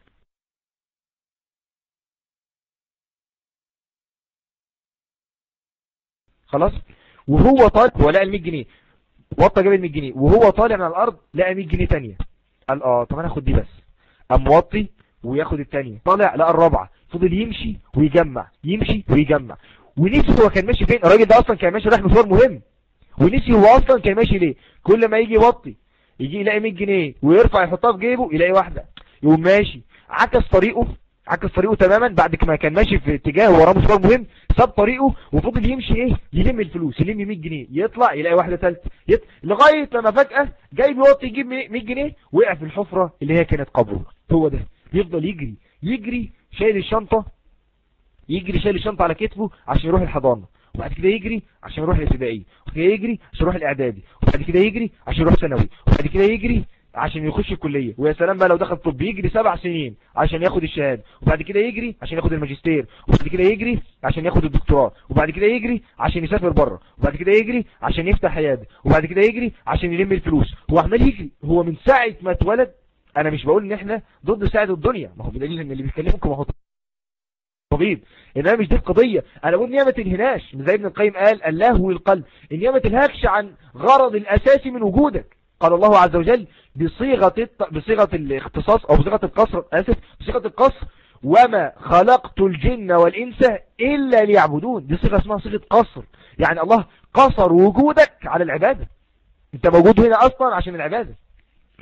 خلاص. وهو طالع، هو لقى ال 100 جنيه، وطى جاب ال 100 جنيه، وهو طالع من الارض لقى 100 جنيه تانية. قال طب انا اخد دي بس. قام وطي وياخد التانية. طالع لقى الرابعة، فضل يمشي ويجمع، يمشي ويجمع، ونسي هو كان ماشي فين. الراجل ده اصلا كان ماشي رايح مشوار مهم، ونسي هو اصلا كان ماشي ليه. كل ما يجي يوطي يجي يلاقي 100 جنيه ويرفع يحطها في جيبه يلاقي واحدة، يقوم ماشي عكس طريقه تماما. بعد ما كان ماشي في اتجاه وراه مشوار مهم، ساب طريقه وفضل يمشي ايه، يلم الفلوس، يلم 100 جنيه، يطلع يلاقي واحدة ثالثه، لغاية لما فجأة جاي بيوطي يجيب 100 جنيه، وقع في الحفرة اللي هي كانت قبره. هو ده. يفضل يجري شايل الشنطة، شايل الشنطة على كتفه عشان يروح الحضانة، وبعد كده يجري عشان يروح الابتدائية، وبعد كده يجري عشان يروح الاعدادي، وبعد كده يجري عشان يروح ثانوي، وبعد كده يجري عشان يخش الكلية. ويا سلام بقى لو دخل طب، يجري 7 سنين عشان ياخد الشهادة، وبعد كده يجري عشان ياخد الماجستير، وبعد كده يجري عشان ياخد الدكتوراه، وبعد كده يجري عشان يسافر بره، وبعد كده يجري عشان يفتح عيادة، وبعد كده يجري عشان يلم الفلوس. هو عمال يجري. هو من ساعة ما اتولد. انا مش بقول ان احنا ضد ساعة الدنيا، ما هو بدليل ان اللي بيكلمكم هو طبيب، انما مش دي القضية. انا بقول نية ما تنهناش، زي ابن القيم قال اللهو القلب، النية ما تلهكش عن غرض الاساسي من وجودك. قال الله عز وجل بصيغة الاختصاص او بصيغة القصر، بصيغة القصر: وما خلقت الجن والانس الا ليعبدون. دي صيغة اسمها صيغة قصر، يعني الله قصر وجودك على العبادة. انت موجود هنا اصلا عشان العبادة.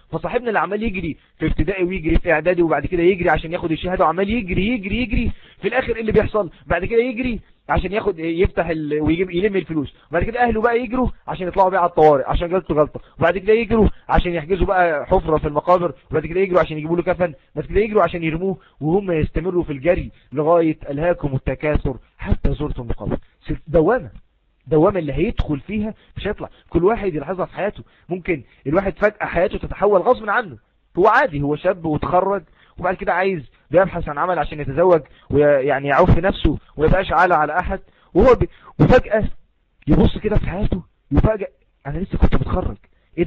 فصاحبنا اللي عمال يجري في ابتدائي ويجري في اعدادي وبعد كده يجري عشان ياخد الشهاده وعمال يجري يجري يجري، في الاخر ايه اللي بيحصل؟ بعد كده يجري عشان ياخد يفتح ويجيب يلم الفلوس، وبعد كده اهله بقى يجروا عشان يطلعوا بيه على الطوارئ عشان جالته غلطه، وبعد كده يجروا عشان يحجزوا بقى حفره في المقابر، وبعد كده يجروا عشان يجيبوا له كفن، بعد كده يجروا عشان يرموه، وهم يستمروا في الجري لغايه الهاكم التكاثر حتى زرتم المقابر. دوامة اللي هيدخل فيها مش هيطلع. كل واحد يلاحظها في حياته. ممكن الواحد فجأة حياته تتحول غصب عنه، هو عادي، هو شاب وتخرج وبعد كده عايز بيبحث عن عمل عشان يتزوج ويعني يعوف نفسه ويبقاش عالة على أحد، وفجأة يبص كده في حياته يفاجئ أنا لسه كنت متخرج، إيه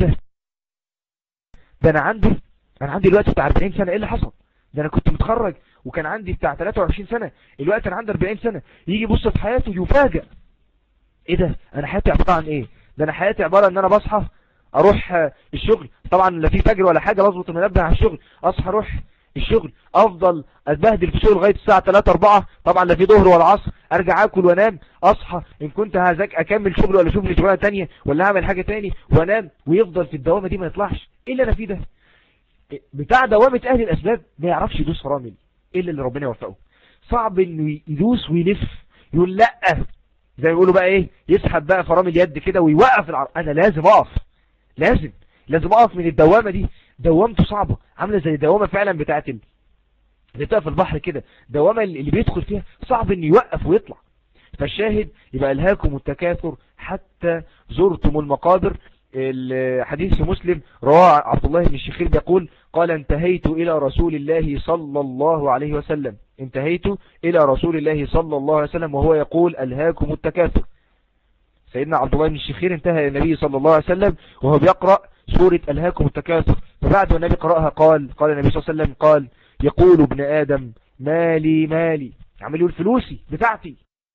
ده أنا عندي دلوقتي بتاع 40 سنة، إيه اللي حصل؟ ده أنا كنت متخرج وكان عندي بتاع 23 سنة، الوقت أنا عندي 40 سنة. يجي يبص في حياته يفاجئ، ايه ده؟ انا حياتي عبارة عن ايه؟ ده انا حياتي عبارة ان انا بصحى اروح الشغل، طبعا لا في فجر ولا حاجة، لازم المنبه على الشغل، اصحى اروح الشغل، افضل اتبهدل في الشغل لغايه الساعه 3 4، طبعا لا في ظهر ولا عصر، ارجع اكل وانام، اصحى ان كنت هذاك اكمل شغل ولا اشوف لي شغلانه ثانيه ولا اعمل حاجه ثاني وانام، ويفضل في الدوامه دي ما يطلعش. ايه اللي انا فيه ده؟ بتاع دوامه اهل الاسباب ما يعرفش يدوس فرامل الا اللي ربنا يوفقه. صعب انه يدوس ويلف يقول لا، زي ما بيقولوا بقى ايه، يسحب بقى فرامل يد كده ويوقف انا لازم اقف، لازم اقف من الدوامه دي. دوامته صعبه، عامله زي الدوامه فعلا بتاعت اللي بتقف في البحر كده، دوامه اللي بيدخل فيها صعب انه يوقف ويطلع. فالشاهد يبقى الهاكم التكاثر حتى زرتم المقابر. الحديث مسلم رواه عبد الله بن الشخير بيقول قال انتهيت إلى رسول الله صلى الله عليه وسلم، انتهيت إلى رسول الله صلى الله عليه وسلم وهو يقول الهاكم التكاثر. سيدنا عبد الله بن الشخير انتهى النبي صلى الله عليه وسلم وهو بيقرأ سورة الهاكم التكاثر، فبعد النبي قرأها قال النبي صلى الله عليه وسلم قال يقول ابن آدم مالي، عمل يقول فلوسي بتاعتي،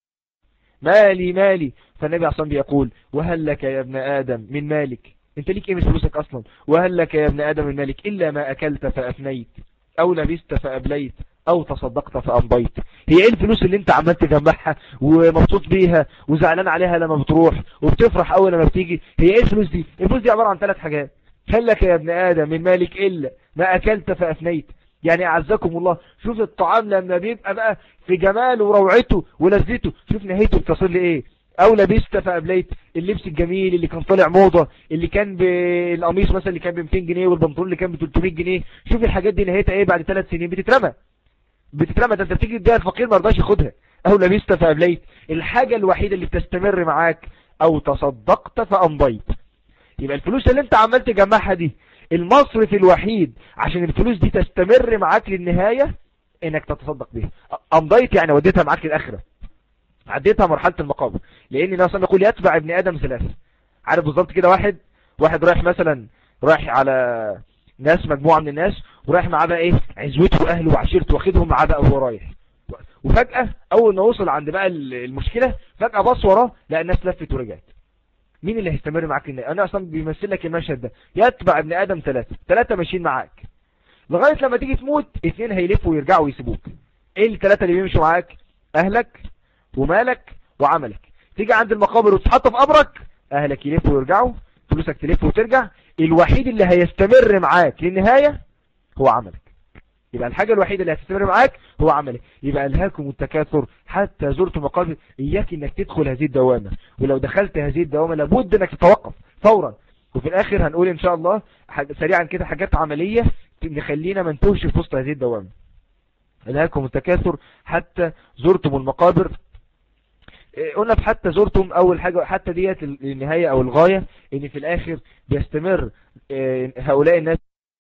مالي. فالنبي عصام بيقول وهل لك يا ابن آدم من مالك، انت ليك ايه من فلوسك اصلا؟ وهل لك يا ابن آدم من مالك إلا ما أكلت فأفنيت أو لبست فأبليت أو تصدقت فأمضيت. هي ايه الفلوس اللي انت عمال تجمعها ومبسوط بيها وزعلان عليها لما بتروح وبتفرح اول لما بتيجي؟ هي ايه الفلوس دي؟ الفلوس دي عبارة عن 3 حاجات. هل لك يا ابن آدم من مالك إلا ما أكلت فأفنيت، يعني أعزكم الله شوف الطعام لما بيبقى بقى في جماله وروعته ولذته، شوف نهايته بتصل لإيه. أو لبست فأبليت، اللبس الجميل اللي كان طالع موضة، اللي كان بالقميص مثلا اللي كان ب 200 جنيه والبنطلون اللي كان ب 300 جنيه، شوف الحاجات دي نهايتها إيه بعد 3 سنين؟ بتترمى. ده انت بتيجي تديها الفقير ما رضاش ياخدها. أو لبست فأبليت، الحاجة الوحيدة اللي بتستمر معاك أو تصدقت فأمضيت. يبقى الفلوس اللي انت عمال تجمعها دي المصرف الوحيد عشان الفلوس دي تستمر معاك للنهاية انك تتصدق بيها. امضيت يعني وديتها معاك للآخرة، عديتها مرحلة المقابر. لان النبي صلى الله عليه وسلم يقول يتبع ابن آدم 3. عارف بالظبط كده، واحد رايح مثلا على ناس، مجموعة من الناس، ورايح معاه بقى ايه عزوته واهله وعشيرته واخدهم معاه بقى وهو رايح، وفجأة اول ما وصل عند بقى المشكلة فجأة بص وراه لقى الناس لفت ورجعت. مين اللي هيستمر معاك؟ انا اصلا بيمثل لك المشهد ده، يتبع ابن آدم 3 ماشيين معاك لغاية لما تيجي تموت 2 هيلفوا ويرجعوا ويسيبوك. ايه ال3 اللي بيمشوا معاك؟ اهلك ومالك وعملك. تيجي عند المقابر وتتحط في قبرك، اهلك يلفوا ويرجعوا، فلوسك تلف وترجع، الوحيد اللي هيستمر معاك للنهاية هو عملك. يبقى الحاجة الوحيدة اللي هتستمر معاك هو عملك. يبقى ألهاكم التكاثر حتى زرتم المقابر. إياك إنك تدخل هذه الدوامة، ولو دخلت هذه الدوامة لابد إنك تتوقف فورا. وفي الآخر هنقول إن شاء الله سريعا كده حاجات عملية نخلينا ما نتوهش في وسط هذه الدوامة. ألهاكم التكاثر حتى زرتم المقابر. قلنا في حتى زرتم أول حاجة، حتى ديت النهاية أو الغاية، إن في الآخر بيستمر هؤلاء الناس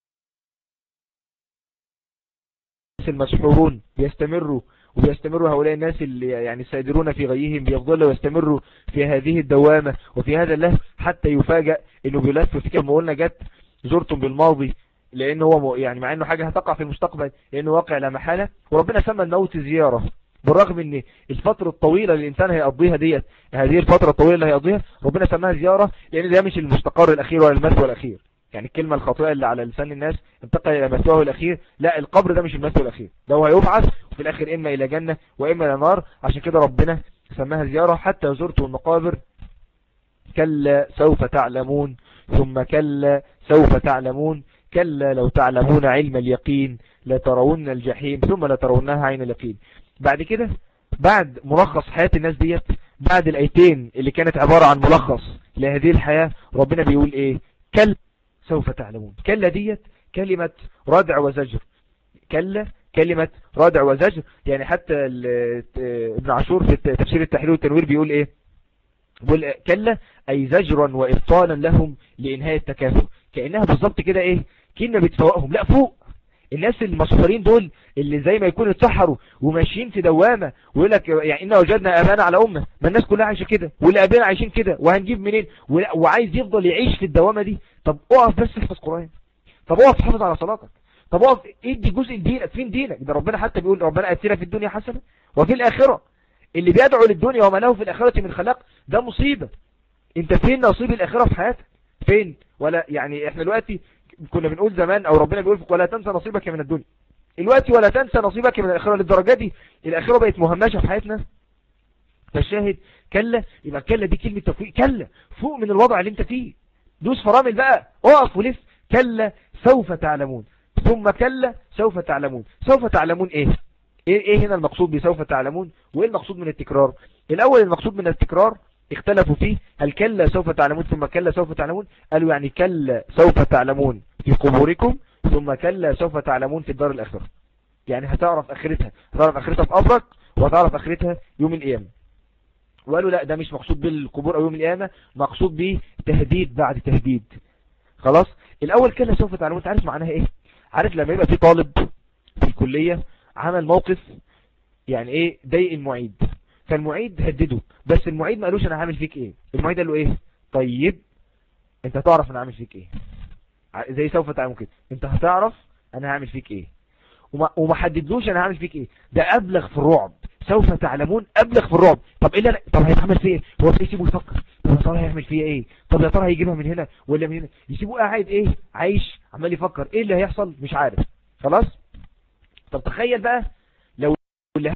المسحورون وبيستمروا هؤلاء الناس اللي يعني سيدرون في غيهم، بيفضلوا يستمروا في هذه الدوامة وفي هذا اللهو حتى يفاجأ انه بيلف في كلمة قلنا جت زرتم بالماضي، لانه هو يعني مع انه حاجة هتقع في المستقبل لانه واقع لا محالة. وربنا سمى الموت زيارة، بالرغم ان الفترة الطويلة اللي الانسان هيقضيها ديت، هذه الفترة الطويلة اللي هيقضيها ربنا سماها زيارة، لان ده مش المستقر الاخير ولا المثوى الاخير. يعني الكلمة الخاطئة اللي على لسان الناس انتقل الى مثواه الاخير، لا، القبر ده مش المثوى الاخير، ده هو هيبعث وفي الاخر اما الى جنة واما الى نار. عشان كده ربنا سماها زيارة. حتى زرتم المقابر كلا سوف تعلمون ثم كلا سوف تعلمون. كلا لو تعلمون علم اليقين لترون الجحيم ثم لترونها عين اليقين. بعد كده بعد ملخص حياة الناس ديت، بعد الآيتين اللي كانت عبارة عن ملخص لهذه الحياة، ربنا بيقول ايه؟ كلا سوف تعلمون. كلا ديت كلمة ردع وزجر، كلا كلمة ردع وزجر. يعني حتى ابن عاشور في تفسير التحرير والتنوير بيقول ايه؟ بيقول كلا اي زجرا وابطالا لهم لانهاء التكاثر. كأنها بالظبط كده ايه؟ كنا بتفوقهم، لا فوق. الناس المسخرين دول اللي زي ما يكونوا اتسحروا وماشيين في دوامة ويقول لك يعني إنا وجدنا آبانا على أمة، ما الناس كلها عايشة كده واللي آبانا عايشين كده وهنجيب منين، وعايز يفضل يعيش في الدوامة دي. طب اقف بس احفظ قرآن، طب اقف حافظ على صلاتك، طب اقف ادي جزء لدينك. فين دينك ده؟ ربنا حتى بيقول ربنا آتنا في الدنيا حسنة وفي الآخرة. اللي بيدعو للدنيا وما له في الآخرة من خلاق ده مصيبة. انت فين نصيب الآخرة في حياتك؟ فين؟ ولا يعني احنا دلوقتي كنا بنقول زمان او ربنا بيقول ولا تنسى نصيبك من الدنيا، الوقت ولا تنسى نصيبك من الآخرة. للدرجة دي الآخرة بقت مهمشة في حياتنا. فالشاهد كلا، يبقى كلا دي كلمة تفويق. كلا فوق من الوضع اللي انت فيه، دوس فرامل بقى، اقف ولف. كلا سوف تعلمون ثم كلا سوف تعلمون. سوف تعلمون ايه هنا المقصود بسوف تعلمون؟ وايه المقصود من التكرار؟ الاول المقصود من التكرار اختلفوا فيه، هل كلا سوف تعلمون ثم كلا سوف تعلمون؟ قالوا يعني كلا سوف تعلمون في قبوركم ثم كلا سوف تعلمون في الدار الآخرة. يعني هتعرف آخرتها، هتعرف آخرتها في قبرك وهتعرف آخرتها يوم القيامة. وقالوا لا ده مش مقصود بالقبور أو يوم القيامة، مقصود به تهديد بعد تهديد. خلاص الأول كلا سوف تعلمون. انت عارف معناها ايه؟ عارف لما يبقى في طالب في الكلية عمل موقف يعني ايه ضايق المعيد، فالمعيد هدده، بس المعيد ما قالوش انا هعمل فيك ايه، المعيد قال له ايه؟ طيب انت هتعرف انا هعمل فيك ايه. زي سوف تعلمون كده، انت هتعرف انا هعمل فيك ايه، وما حددلوش انا هعمل فيك ايه. ده ابلغ في الرعب، سوف تعلمون ابلغ في الرعب. طب ايه اللي طب هيتعمل فيه ايه؟ هو يسيبه يفكر، طب يا ترى هيعمل فيه ايه، طب يا ترى هيجيبها من هنا ولا من هنا، يسيبه قاعد ايه عايش عمال يفكر ايه اللي هيحصل مش عارف. خلاص طب تخيل بقى لو اللي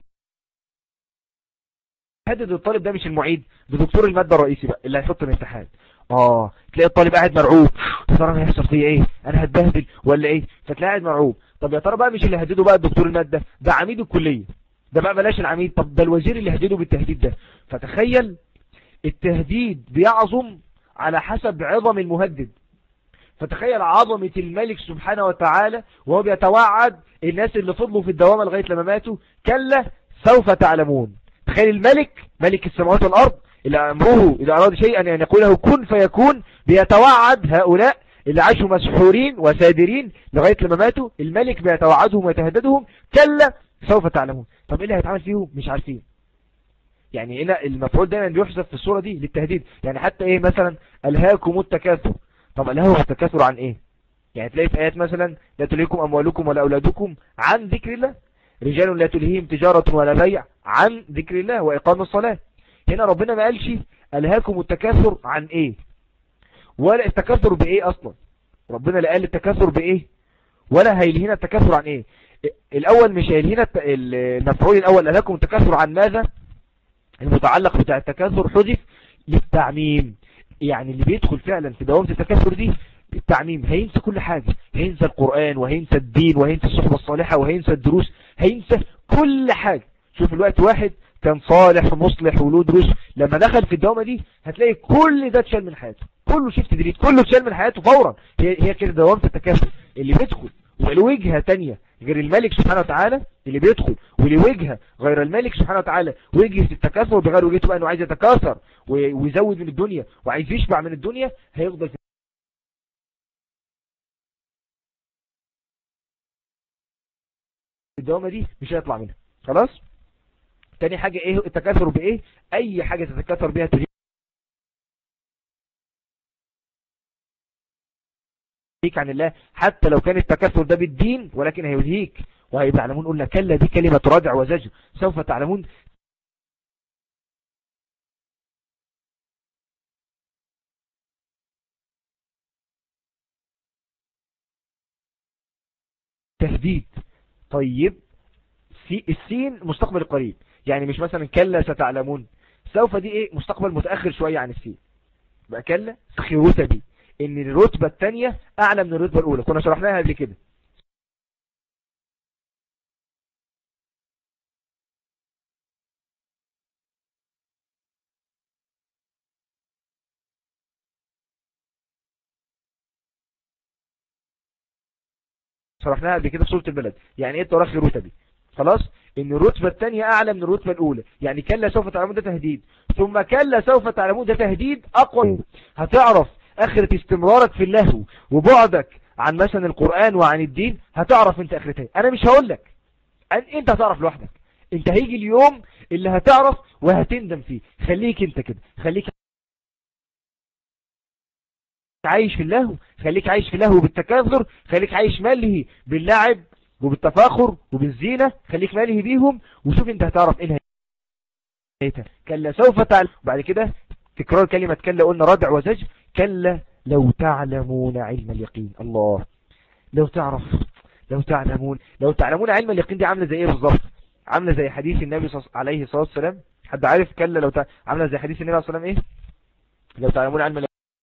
هدد الطالب ده مش المعيد، ده دكتور المادة الرئيسي بقى اللي هيحط الامتحان. تلاقي الطالب قاعد مرعوب، يا ترى انا هيحصل فيه ايه، انا هتبهدل ولا ايه، فتلاقي قاعد مرعوب. طب يا ترى بقى مش اللي هدده بقى الدكتور المادة، ده عميد الكلية، ده بقى بلاش العميد، طب ده الوزير اللي هدده بالتهديد ده. فتخيل التهديد بيعظم على حسب عظم المهدد. فتخيل عظمة الملك سبحانه وتعالى وهو بيتوعد الناس اللي فضلوا في الدوامة لغاية لما ماتوا، كلا سوف تعلمون. تخيل الملك ملك السماوات والأرض اللي أمره إذا أراد شيئا أن يقول له كن فيكون، بيتوعد هؤلاء اللي عاشوا مسحورين وسادرين لغاية لما ماتوا، الملك بيتوعدهم ويتهددهم كلا سوف تعلمون. طب إيه اللي هيتعمل فيهم؟ مش عارفين. يعني هنا المفعول دايما بيحذف في الصورة دي للتهديد. يعني حتى ايه مثلا ألهاكم التكاثر، طب ألهاهم التكاثر عن ايه؟ يعني تلاقي في آيات مثلا لا تلهيكم أموالكم ولا أولادكم عن ذكر الله، رجال لا تلهيهم تجارة ولا بيع عن ذكر الله وإقام الصلاة. هنا ربنا ما قالش ألهاكم التكاثر عن ايه ولا التكاثر بايه اصلا. ربنا لا قال التكاثر بايه ولا هيلهينا التكاثر عن ايه. الاول مش هيلهينا المفعول الاول ألهاكم التكاثر عن ماذا، المتعلق بتاع التكاثر حذف للتعميم. يعني اللي بيدخل فعلا في دوامة التكاثر دي التعميم هينسى كل حاجة، هينسى القرآن وهينسى الدين وهينسى الصحبة الصالحة وهينسى الدروس، هينسى كل حاجة. شوف الوقت واحد كان صالح ومصلح وله دروس، لما دخل في الدوامة دي هتلاقي كل ده اتشال من حياته، كله شيفت ديليت، كله اتشال من حياته فورا. هي كده دوامة التكاثر. اللي بيدخل وله وجهة تانية غير الملك سبحانه وتعالى، اللي بيدخل وليه وجهة غير الملك سبحانه وتعالى، وجهة التكاثر بغير وجهته بقى انه عايز يتكاثر ويزود من الدنيا وعايز يشبع من الدنيا، هيفضل في الدوامة دي مش هيطلع منها. خلاص تاني حاجة ايه التكاثر بايه؟ اي حاجة تتكاثر بها تلهيك عن الله، حتى لو كان التكاثر ده بالدين ولكن هيلهيك. وهيبقى يعلمون، قلنا كلا دي كلمة ردع وزجر، سوف تعلمون تهديد. طيب السين مستقبل قريب، يعني مش مثلا كلا ستعلمون، سوف دي ايه مستقبل متأخر شوية عن السين. بقى كلا خيروتا دي ان الرتبة الثانية اعلى من الرتبة الاولى، كنا شرحناها قبل كده. شرحناها قبل كده في سورة البلد. يعني ايه التراخي رتبي؟ خلاص، ان الرتبة الثانية اعلى من الرتبة الاولى. يعني كلا سوف تعلمون ده تهديد، ثم كلا سوف تعلمون ده تهديد اقوى. هتعرف اخرة استمرارك في اللهو وبعدك عن مثلا القرآن وعن الدين، هتعرف انت اخرتها. انا مش هقول لك، انت هتعرف لوحدك. انت هيجي اليوم اللي هتعرف وهتندم فيه. خليك انت كده، خليك عايش في اللهو، خليك عايش في اللهو بالتكاثر، خليك عايش ملهي باللعب وبالتفاخر وبالزينة، خليك ملهي بيهم، وشوف انت هتعرف ايه نهايتها. كلا سوف تعلم. بعد كده تكرار كلمة كلا، قلنا ردع وزج. كلا لو تعلمون علم اليقين. الله، لو تعرف، لو تعلمون علم اليقين دي عاملة زي ايه بالظبط؟ عاملة زي حديث النبي عليه الصلاة والسلام. حد عارف كلا لو عاملة زي حديث النبي عليه الصلاة والسلام ايه؟ لو تعلمون علم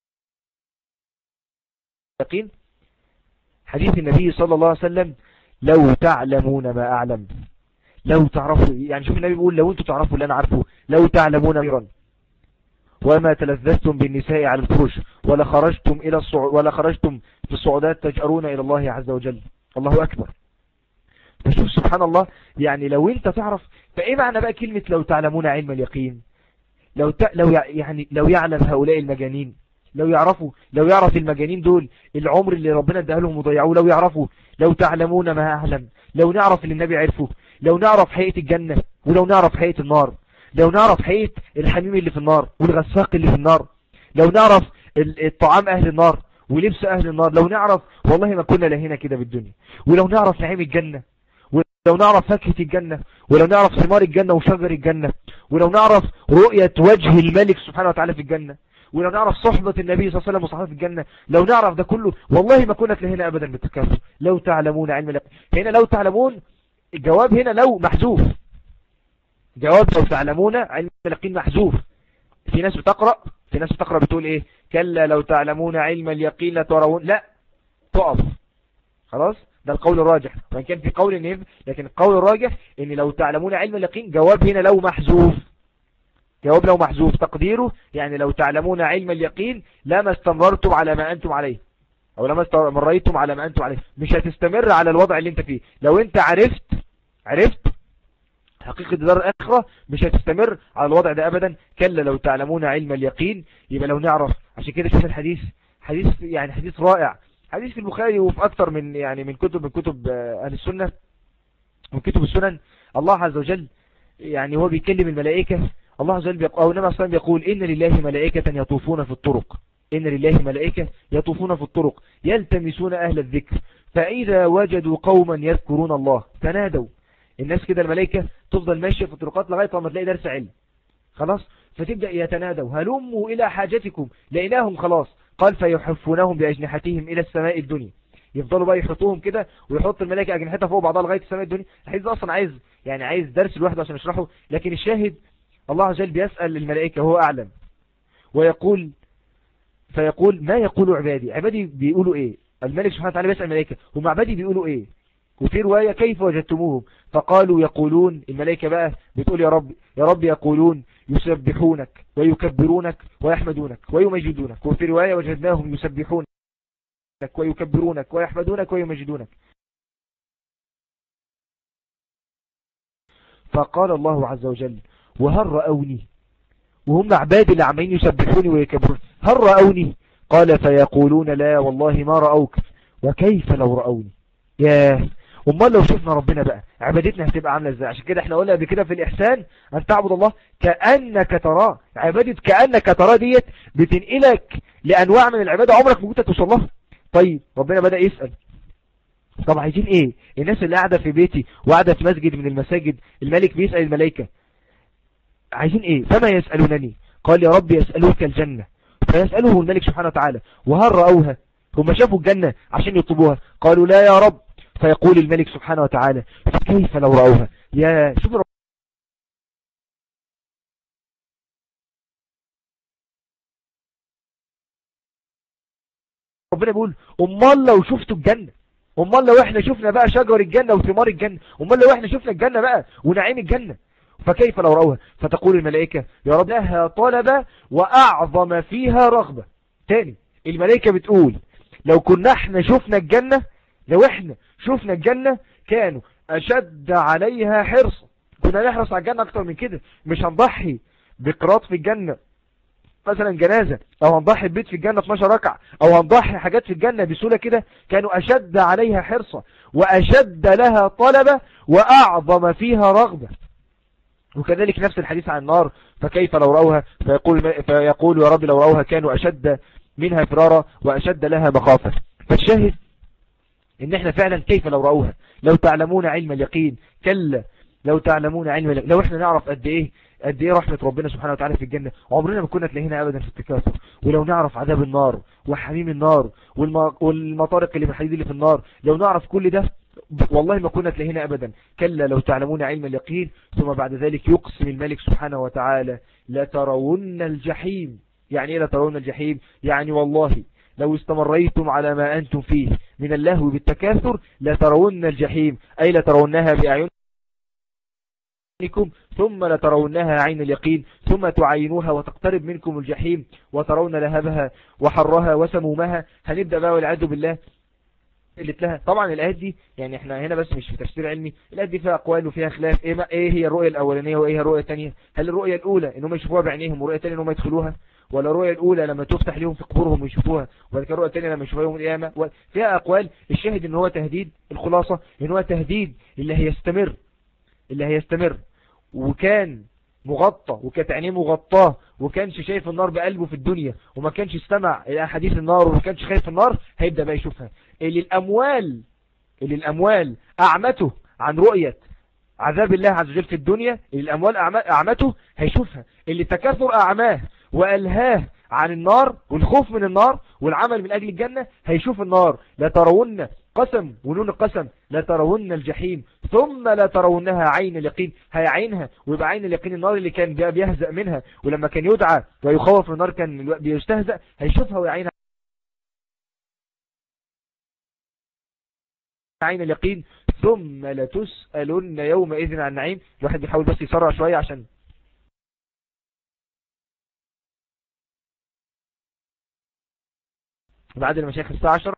اليقين، حديث النبي صلى الله عليه وسلم: لو تعلمون ما أعلم، لو تعرفوا. يعني شوف النبي بيقول لو انتوا تعرفوا اللي انا عارفه، لو تعلمون خيرا وما تلذذتم بالنساء على الفرش ولا خرجتم في الصعودات تجأرون إلى الله عز وجل. الله أكبر. فشوف سبحان الله، يعني لو انت تعرف. فايه معنى بقى كلمة لو تعلمون علم اليقين؟ لو يعلم هؤلاء المجانين، لو يعرف المجانين دول العمر اللي ربنا اداه لهم وضيعوه، لو يعرفوا. لو تعلمون ما أعلم، لو نعرف اللي النبي عرفه، لو نعرف حقيقة الجنة ولو نعرف حقيقة النار، لو نعرف حقيقة الحميم اللي في النار والغساق اللي في النار، لو نعرف الطعام أهل النار ولبس أهل النار، لو نعرف والله ما كنا لهنا كده بالدنيا. ولو نعرف نعيم الجنة، ولو نعرف فاكهة الجنة، ولو نعرف ثمار الجنة وشجر الجنة، ولو نعرف رؤية وجه الملك سبحانه وتعالى في الجنة، ولو نعرف صحبة النبي صلى الله عليه وسلم وصحبه في الجنة، لو نعرف ده كله والله ما كنا لهنا أبدا بالتكاثر. لو تعلمون علم اليقين. هنا لو تعلمون، الجواب هنا لو محذوف. جواب لو تعلمون علم اليقين محذوف. في ناس بتقرأ بتقول ايه؟ كلا لو تعلمون علم اليقين لترون. لا، تقف. خلاص، ده القول الراجح، وان كان في قول النهب، لكن القول الراجح ان لو تعلمون علم اليقين، جواب هنا لو محذوف. جواب لو محذوف تقديره يعني لو تعلمون علم اليقين لما استمررتم على ما أنتم عليه، أو لما استمريتم على ما أنتم عليه. مش هتستمر على الوضع اللي انت فيه. لو انت عرفت حقيقة الدار الآخرة، مش هتستمر على الوضع ده أبدا. كلا لو تعلمون علم اليقين. يبقى لو نعرف. عشان كده شوف الحديث، حديث رائع، حديث في البخاري وفي أكثر من كتب أهل السنة وكتب السنن. الله عز وجل يعني هو بيكلم الملائكة. الله عز وجل أو النبي صلى الله عليه وسلم يقول: إن لله ملائكة يطوفون في الطرق، إن لله ملائكة يطوفون في الطرق يلتمسون أهل الذكر فإذا وجدوا قوما يذكرون الله تنادوا. الناس كده الملائكة تفضل ماشية في الطرقات لغاية ما تلاقي درس علم، خلاص، فتبدأ يتنادوا: هلموا إلى حاجتكم، لقيناهم خلاص. قال: فيحفونهم بأجنحتهم إلى السماء الدنيا. يفضلوا بقى يحطوهم كده، ويحط الملائكة أجنحتها فوق بعضها لغاية السماء الدنيا. الحديث ده أصلا عايز درس لوحده عشان نشرحه، لكن الشاهد الله عز وجل بيسأل الملائكة وهو أعلم، فيقول: ما يقول عبادي بيقولوا إيه؟ الملك سبحانه وتعالى بيسأل الملائكة: هم عبادي بيقولوا إيه؟ وفي رواية: كيف وجدتموهم؟ فقالوا يقولون، الملائكة بقى بتقول: يا رب يقولون يسبحونك ويكبرونك ويحمدونك ويمجدونك. وفي رواية: وجدناهم يسبحونك ويكبرونك ويحمدونك ويمجدونك. فقال الله عز وجل: وهل رأوني؟ وهم عبادي اللي عمالين يسبحوني ويكبرون، هل رأوني؟ قال: فيقولون: لا والله ما رأوك، وكيف لو رأوني؟ ياه، امال لو شفنا ربنا بقى عبادتنا هتبقى عامله ازاي؟ عشان كده احنا قلنا قبل كده في الإحسان أن تعبد الله كأنك تراه. عبادة كأنك تراه ديت بتنقلك لأنواع من العبادة عمرك ما كنت توصل لها. طيب ربنا بدأ يسأل: طب عايزين ايه؟ الناس اللي قاعدة في بيتي وقاعدة في مسجد من المساجد، الملك بيسأل الملائكة: عايزين ايه؟ فما يسألونني؟ قال: يا رب يسألوك الجنة. فيسأله الملك سبحانه وتعالى: وهل رأوها؟ هم شافوا الجنة عشان يطلبوها؟ قالوا: لا يا رب. فيقول الملك سبحانه وتعالى: فكيف لو رأوها؟ يا شوف ربنا بيقول امال لو شفتوا الجنة، امال لو احنا شفنا بقى شجر الجنة وثمار الجنة، امال لو احنا شفنا الجنة بقى ونعيم الجنة، فكيف لو رأوها. فتقول الملائكة يا رب لها طلبة وأعظم فيها رغبة. تاني الملائكة بتقول لو كنا احنا شفنا الجنة، لو احنا شفنا الجنة كانوا أشد عليها حرصا، كنا نحرص على الجنة أكتر من كده، مش هنضحي بقراط في الجنة مثلا جنازة، أو هنضحي ببيت في الجنة 12 ركعة، أو هنضحي حاجات في الجنة بسهولة كده. كانوا أشد عليها حرصا وأشد لها طلبة وأعظم فيها رغبة. وكذلك نفس الحديث عن النار، فكيف لو رأوها، فيقول يا رب لو رأوها كانوا أشد منها فرارا وأشد لها مخافة. فالشاهد ان احنا فعلا كيف لو رأوها، لو تعلمون علم اليقين، كلا لو تعلمون علم اليقين، لو احنا نعرف قد ايه رحمة ربنا سبحانه وتعالى في الجنة، عمرنا ما كنا تلاقينا ابدا في التكاثر. ولو نعرف عذاب النار وحميم النار والمطارق اللي في الحديد اللي في النار، لو نعرف كل ده والله ما كنا تلاقينا ابدا. كلا لو تعلمون علم اليقين. ثم بعد ذلك يقسم الملك سبحانه وتعالى لترون الجحيم. يعني ايه لترون الجحيم؟ يعني والله لو استمريتم على ما أنتم فيه من اللهو بالتكاثر لترون الجحيم، أي لترونها بأعينكم ثم لترونها عين اليقين، ثم تعينوها وتقترب منكم الجحيم وترون لهبها وحرها وسمومها. هنبدأ بقى والعياذ بالله قلت لها. طبعا الآيات دي يعني احنا هنا بس مش في تفسير علمي، الآيات دي فيها أقوال وفيها خلاف. ايه هي الرؤية الأولانية وايه هي الرؤية الثانية؟ هل الرؤية الأولى انهم يشوفوها بعينيهم والرؤية الثانية انهم يدخلوها، ولا الرؤية الأولى لما تفتح لهم في قبورهم ويشوفوها، ولا الرؤية الثانية لما يشوفوها يوم القيامة؟ فيها أقوال. الشاهد ان هو تهديد، الخلاصة ان هو تهديد اللي هيستمر وكان مغطى وكانت عينيه مغطاه وكانش شايف النار بقلبه في الدنيا وما كانش استمع الى حديث النار وما كانش خايف النار، هيبدأ بقى يشوفها. اللي الأموال أعمته عن رؤية عذاب الله عز وجل في الدنيا، اللي الأموال أعمته هيشوفها. اللي التكاثر أعماه وألهاه عن النار والخوف من النار والعمل من أجل الجنة هيشوف النار. لا ترون قسم ونون القسم لا ترون الجحيم ثم لا ترونها عين اليقين، هيعينها ويبقى عين اليقين النار اللي كان بيهزأ منها ولما كان يدعى ويخوف من النار كان بيستهزأ، هيشوفها ويعينها عين اليقين. ثم لتسألن يومئذ عن النعيم. الواحد بيحاول بس يسرع شوية عشان بعد المشايخ الساعة 10.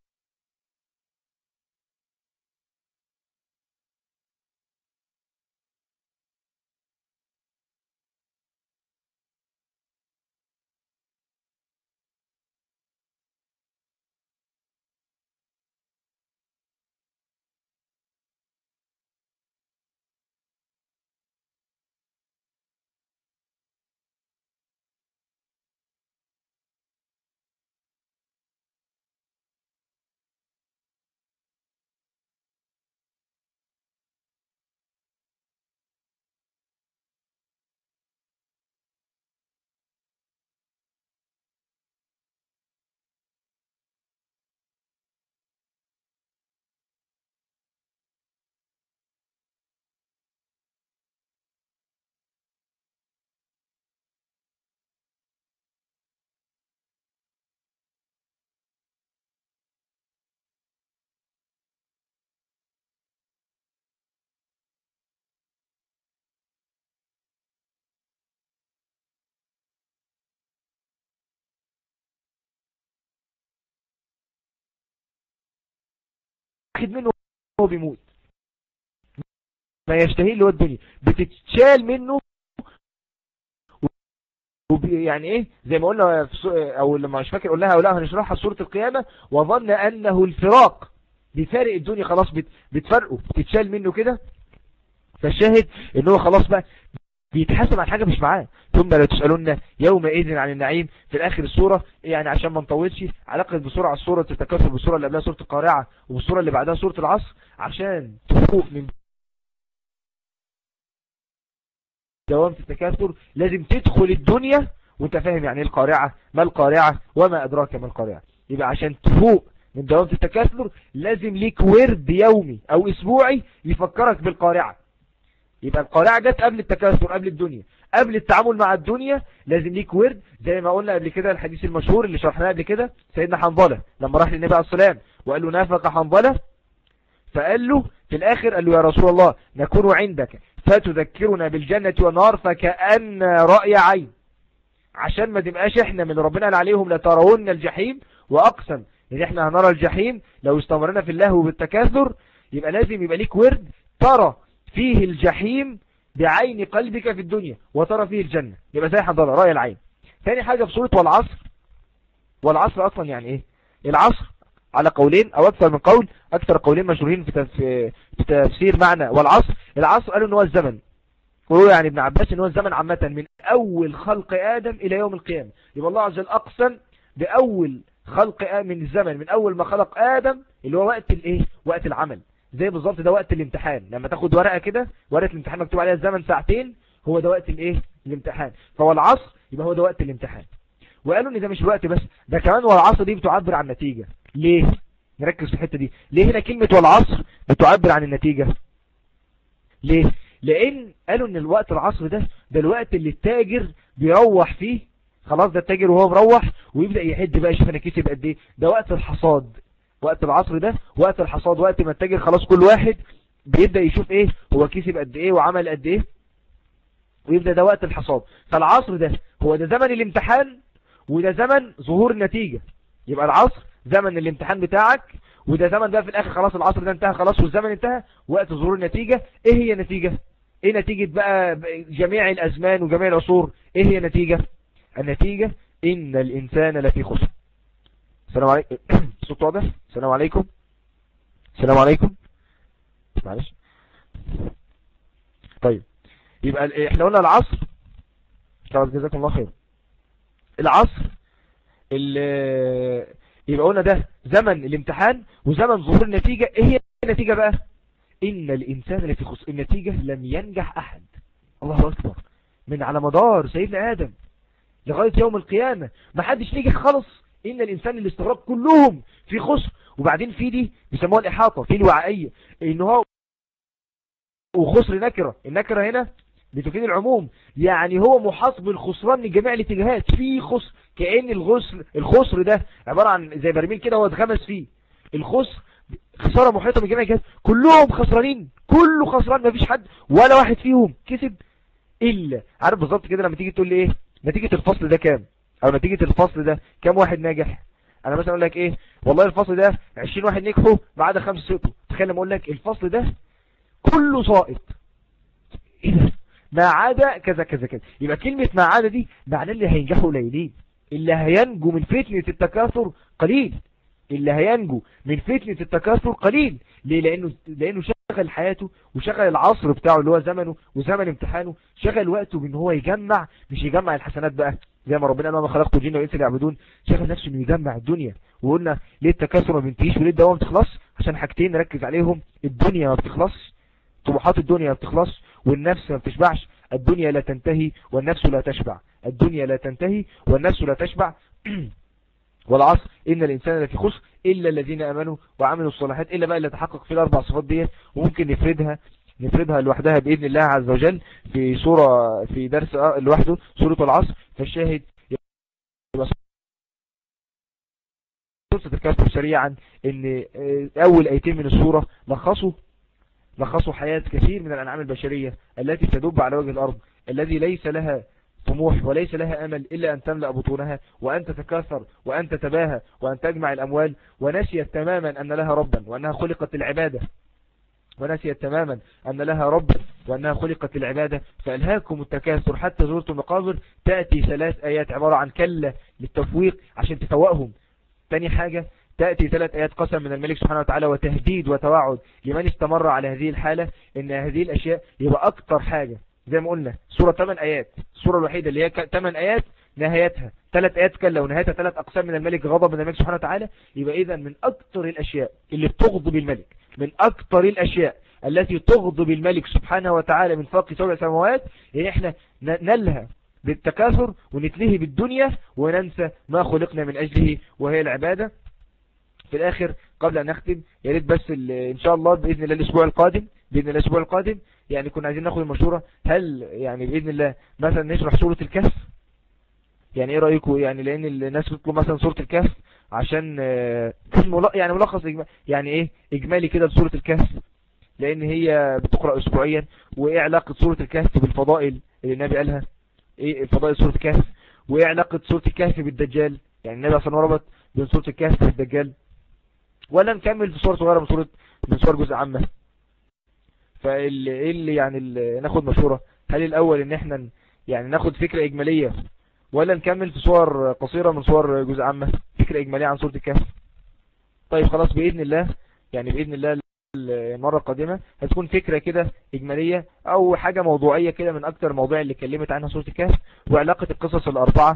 واحد منه هو بيموت، ما يشتهي اللي هو الدنيا بتتشال منه يعني ايه زي ما قلنا او لما مش فاكر قلناها او لا هنشرحها في سورة القيامة. وظن انه الفراق، بفارق الدنيا خلاص بتفرقه بتتشال منه كده. فالشاهد ان هو خلاص بقى بيتحاسب عن حاجة مش معاه. ثم لا تسألون يومئذ عن النعيم في الاخر السورة. يعني عشان ما نطولش علاقة بسرعة السورة تتكاثر بالسورة اللي قبلها سورة القارعة والسورة اللي بعدها سورة العصر، عشان تفوق من دوام في التكاثر لازم تدخل الدنيا وانت فاهم يعني ايه القارعة، ما القارعة وما ادراك ما القارعة. يبقى عشان تفوق من دوام التكاثر لازم ليك ورد يومي او اسبوعي يفكرك بالقارعة. يبقى القارعة جت قبل التكاثر قبل الدنيا. قبل التعامل مع الدنيا لازم ليك ورد، زي ما قلنا قبل كده الحديث المشهور اللي شرحناه قبل كده، سيدنا حنظلة لما راح للنبي عليه السلام وقال له نافق حنظلة، فقال له في الآخر قال له يا رسول الله نكون عندك فتذكرنا بالجنة والنار فكأن رأي عين، عشان ما تبقاش احنا من ربنا قال عليهم لترون الجحيم، وأقسم ان احنا هنرى الجحيم لو استمرنا في اللهو بالتكاثر. يبقى لازم يبقى ليك ورد ترى فيه الجحيم بعين قلبك في الدنيا وترى فيه الجنة، يبقى زي حنظلة رأي العين. ثاني حاجة في سورة والعصر، والعصر أصلا يعني ايه؟ العصر على قولين او اكثر من قول، اكثر قولين مشهورين في تفسير معنى والعصر. العصر قالوا ان هو الزمن، قالوا يعني ابن عباس ان هو الزمن عامة من اول خلق ادم الى يوم القيامة. يبقى الله عز وجل اقسم باول خلق من الزمن، من اول ما خلق ادم اللي هو وقت الايه؟ وقت العمل. زي بالظبط ده وقت الامتحان، لما تاخد ورقة كده، ورقة الامتحان مكتوب عليها الزمن ساعتين، هو ده وقت الايه؟ الامتحان. فهو العصر يبقى هو ده وقت الامتحان. وقالوا ان ده مش الوقت بس، ده كمان والعصر دي بتعبر عن النتيجة. ليه؟ نركز في الحتة دي. ليه هنا كلمة والعصر بتعبر عن النتيجة؟ ليه؟ لان قالوا ان الوقت العصر ده الوقت اللي التاجر بيروح فيه، خلاص ده التاجر وهو مروح ويبدأ يعد بقى يشوف انا كسب قد ايه. ده وقت الحصاد، وقت العصر ده وقت الحصاد، وقت ما التاجر خلاص كل واحد بيبدأ يشوف ايه هو كسب قد ايه وعمل قد ايه، ويبدأ ده وقت الحصاد. فالعصر ده هو ده زمن الامتحان، وده زمن ظهور النتيجة. يبقى العصر زمن الامتحان بتاعك، وده زمن بقى في الاخر خلاص العصر ده انتهى خلاص والزمن انتهى، وقت ظهور النتيجة. ايه هي نتيجة؟ ايه نتيجة بقى جميع الازمان وجميع العصور؟ ايه هي نتيجة؟ النتيجة ان الانسان لفي خسر. السلام عليكم. الصوت واضح؟ السلام عليكم. السلام عليكم. معلش. طيب يبقى احنا قلنا العصر، خلاص جزاكم الله خير. العصر يبقى قلنا ده زمن الامتحان وزمن ظهور النتيجة. ايه هي النتيجة بقى؟ ان الانسان لفي خسر. النتيجة لم ينجح احد، الله اكبر، من على مدار سيدنا ادم لغاية يوم القيامة ما حدش نجح خالص. ان الانسان الاستغراب كلهم في خسر. وبعدين في دي بيسموها الاحاطة، في الوعائية، ان هو وخسر نكرة. النكرة هنا بتفيد العموم، يعني هو محاط بالخسران من جميع الاتجاهات، في خسر، كأن الخسر ده عبارة عن زي برميل كده هو اتغمس فيه. الخسر خسارة محيطة من جميع الجهات، كلهم خسرانين، كله خسران، مفيش حد ولا واحد فيهم كسب. إلا عارف بالظبط كده لما تيجي تقول لي ايه نتيجة الفصل ده كام، او نتيجة الفصل ده كام واحد ناجح. انا مثلا اقول لك ايه، والله الفصل ده 20 واحد نجحوا ما عدا 5 سقطوا. تخيل لما اقول لك الفصل ده كله ساقط، ايه ده، ما عدا كذا كذا كذا. يبقى كلمة ما عدا دي معناه اللي هينجحوا قليلين، اللي هينجو من فتنة التكاثر قليل، اللي هينجو من فتنة التكاثر قليل. ليه؟ لانه شغل حياته وشغل العصر بتاعه اللي هو زمنه وزمن امتحانه، شغل وقته بان هو يجمع، مش يجمع الحسنات بقى زي ما ربنا قال ما خلقت الجن والانس ليعبدون، شغل نفسه انه يجمع الدنيا. وقلنا ليه التكاثر ما بينتهيش وليه الدوام ما بتخلص؟ عشان حاجتين نركز عليهم، الدنيا ما بتخلصش، طموحات الدنيا ما بتخلص، والنفس ما بتشبعش. الدنيا لا تنتهي والنفس لا تشبع، الدنيا لا تنتهي والنفس لا تشبع. والعصر إن الإنسان لفي خسر إلا الذين آمنوا وعملوا الصالحات. إلا بقى اللي تحقق في الأربع صفات دي، وممكن نفردها لوحدها بإذن الله عز وجل في سورة، في درس لوحده، سورة العصر. فالشاهد قصة الكافر سريعا ان اول ايتين من السورة لخصوا حياة كثير من الانعام البشرية التي تدب على وجه الارض، الذي ليس لها طموح وليس لها امل الا ان تملأ بطونها وان تتكاثر وان تتباهى وان تجمع الاموال، ونسيت تماما ان لها ربا وانها خلقت للعبادة، ونسيت تماما أن لها رب وأنها خلقت للعبادة. فألهاكم التكاثر حتى زرتم المقابر. تأتي 3 آيات عبارة عن كلة للتفويق عشان تفوقهم. تاني حاجة تأتي 3 آيات قسم من الملك سبحانه وتعالى وتهديد وتوعد لمن استمر على هذه الحالة، إن هذه الأشياء يبقى أكتر حاجة زي ما قلنا سورة 8 آيات، السورة الوحيدة اللي هي 8 آيات نهايتها 3 آيات كلا ونهايتها 3 أقسام من الملك، غضب من الملك سبحانه وتعالى. يبقى إذا من أكتر الأشياء اللي بتغضب الملك، من أكتر الأشياء التي تغضب الملك سبحانه وتعالى من فوق 7 سماوات، هي إحنا نلهى بالتكاثر ونتلهي بالدنيا وننسى ما خلقنا من أجله وهي العبادة. في الآخر قبل أن نختم يا ريت بس إن شاء الله بإذن الله الأسبوع القادم يعني كنا عايزين ناخد المشورة، هل يعني بإذن الله مثلا نشرح سورة الكهف؟ يعني ايه رأيكم؟ يعني لان الناس بتطلب مثلا سورة الكهف عشان يعني ملخص يعني ايه اجمالي كده بسورة الكهف، لان هي بتقرأ اسبوعيا. وايه علاقة سورة الكهف بالفضائل اللي النبي قالها؟ ايه فضائل سورة الكهف؟ وايه علاقة سورة الكهف بالدجال؟ يعني النبي اصلا ربط بين سورة الكهف والدجال. ولا نكمل في سورة صغيرة من سور جزء عامة؟ فاللي يعني ناخد مشورة، هل الاول ان احنا يعني ناخد فكرة اجمالية، ولا نكمل في صور قصيرة من صور جزء عامة فكرة اجمالية عن سورة الكهف؟ طيب خلاص بإذن الله، يعني بإذن الله المرة القادمة هتكون فكرة كده إجمالية أو حاجة موضوعية كده من أكتر المواضيع اللي اتكلمت عنها سورة الكهف، وعلاقة القصص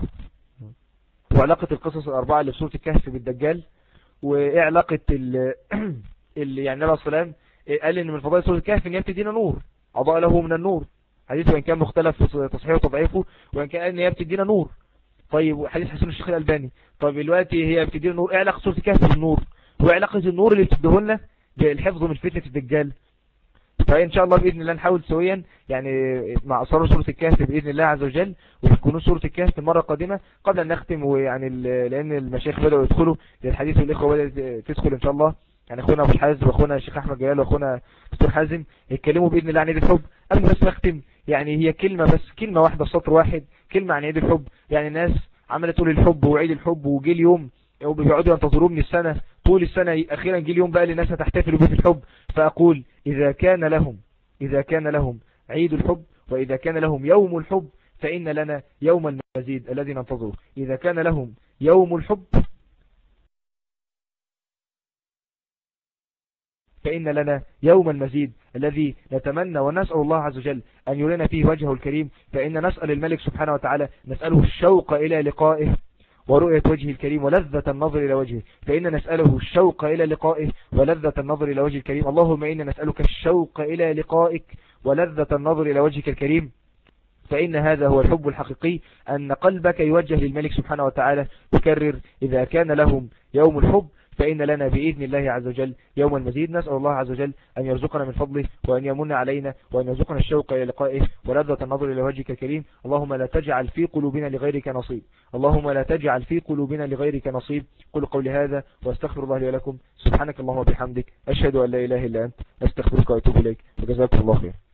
الأربعة اللي في سورة الكهف بالدجال. وإيه علاقة اللي يعني النبي صلى الله عليه وسلم قال إن من فضائل سورة الكهف إن هي بتدينا نور، أضاء له من النور، حديث وإن كان مختلف في تصحيحه وتضعيفه، وإن كان إن هي بتدينا نور. طيب حديث حسن الشيخ الألباني. طيب دلوقتي هي بتدينا نور، إيه علاقة سورة الكهف بالنور؟ وعلاقة النور اللي بتديه لنا بالحفظ من فتنة الدجال؟ فإن شاء الله بإذن الله نحاول سويا يعني مع أسرار سورة الكهف بإذن الله عز وجل، وتكونوا سورة الكهف المرة القادمة قبل أن نختم. ويعني لأن المشايخ بدأوا يدخلوا للحديث، والإخوة بدأت تدخل إن شاء الله، يعني أخونا أبو الحازم وأخونا الشيخ أحمد جلال وأخونا دكتور حازم يتكلموا بإذن الله عن عيد الحب. قبل بس نختم، يعني هي كلمة بس، كلمة واحدة، سطر واحد، كلمة عن عيد الحب. يعني الناس عملت تقول الحب وعيد الحب وجي اليوم، وبيقعدوا ينتظروه من السنة طول السنة، أخيرا جه اليوم بقى اللي الناس هتحتفلوا به في الحب. فأقول إذا كان لهم عيد الحب، وإذا كان لهم يوم الحب، فإن لنا يوم المزيد الذي ننتظره. إذا كان لهم يوم الحب فإن لنا يوم المزيد الذي نتمنى ونسأل الله عز وجل أن يرينا فيه وجهه الكريم. فإن نسأل الملك سبحانه وتعالى، نسأله الشوق إلى لقائه ورؤية وجهه الكريم ولذة النظر إلى وجهه. فإن نسأله الشوق إلى لقائه ولذة النظر إلى وجه الكريم. اللهم إنا نسألك الشوق إلى لقائك ولذة النظر إلى وجهك الكريم. فإن هذا هو الحب الحقيقي، أن قلبك يوجه للملك سبحانه وتعالى. يكرر إذا كان لهم يوم الحب فإن لنا بإذن الله عز وجل يوم المزيد. نسأل الله عز وجل أن يرزقنا من فضله وأن يمن علينا وأن يرزقنا الشوق إلى لقائه ولذة النظر إلى وجهك الكريم. اللهم لا تجعل في قلوبنا لغيرك نصيب، اللهم لا تجعل في قلوبنا لغيرك نصيب. قل قولي هذا واستغفر الله لي ولكم. سبحانك اللهم وبحمدك، أشهد أن لا إله إلا أنت، أستغفرك وأتوب إليك، وجزاكم الله خير.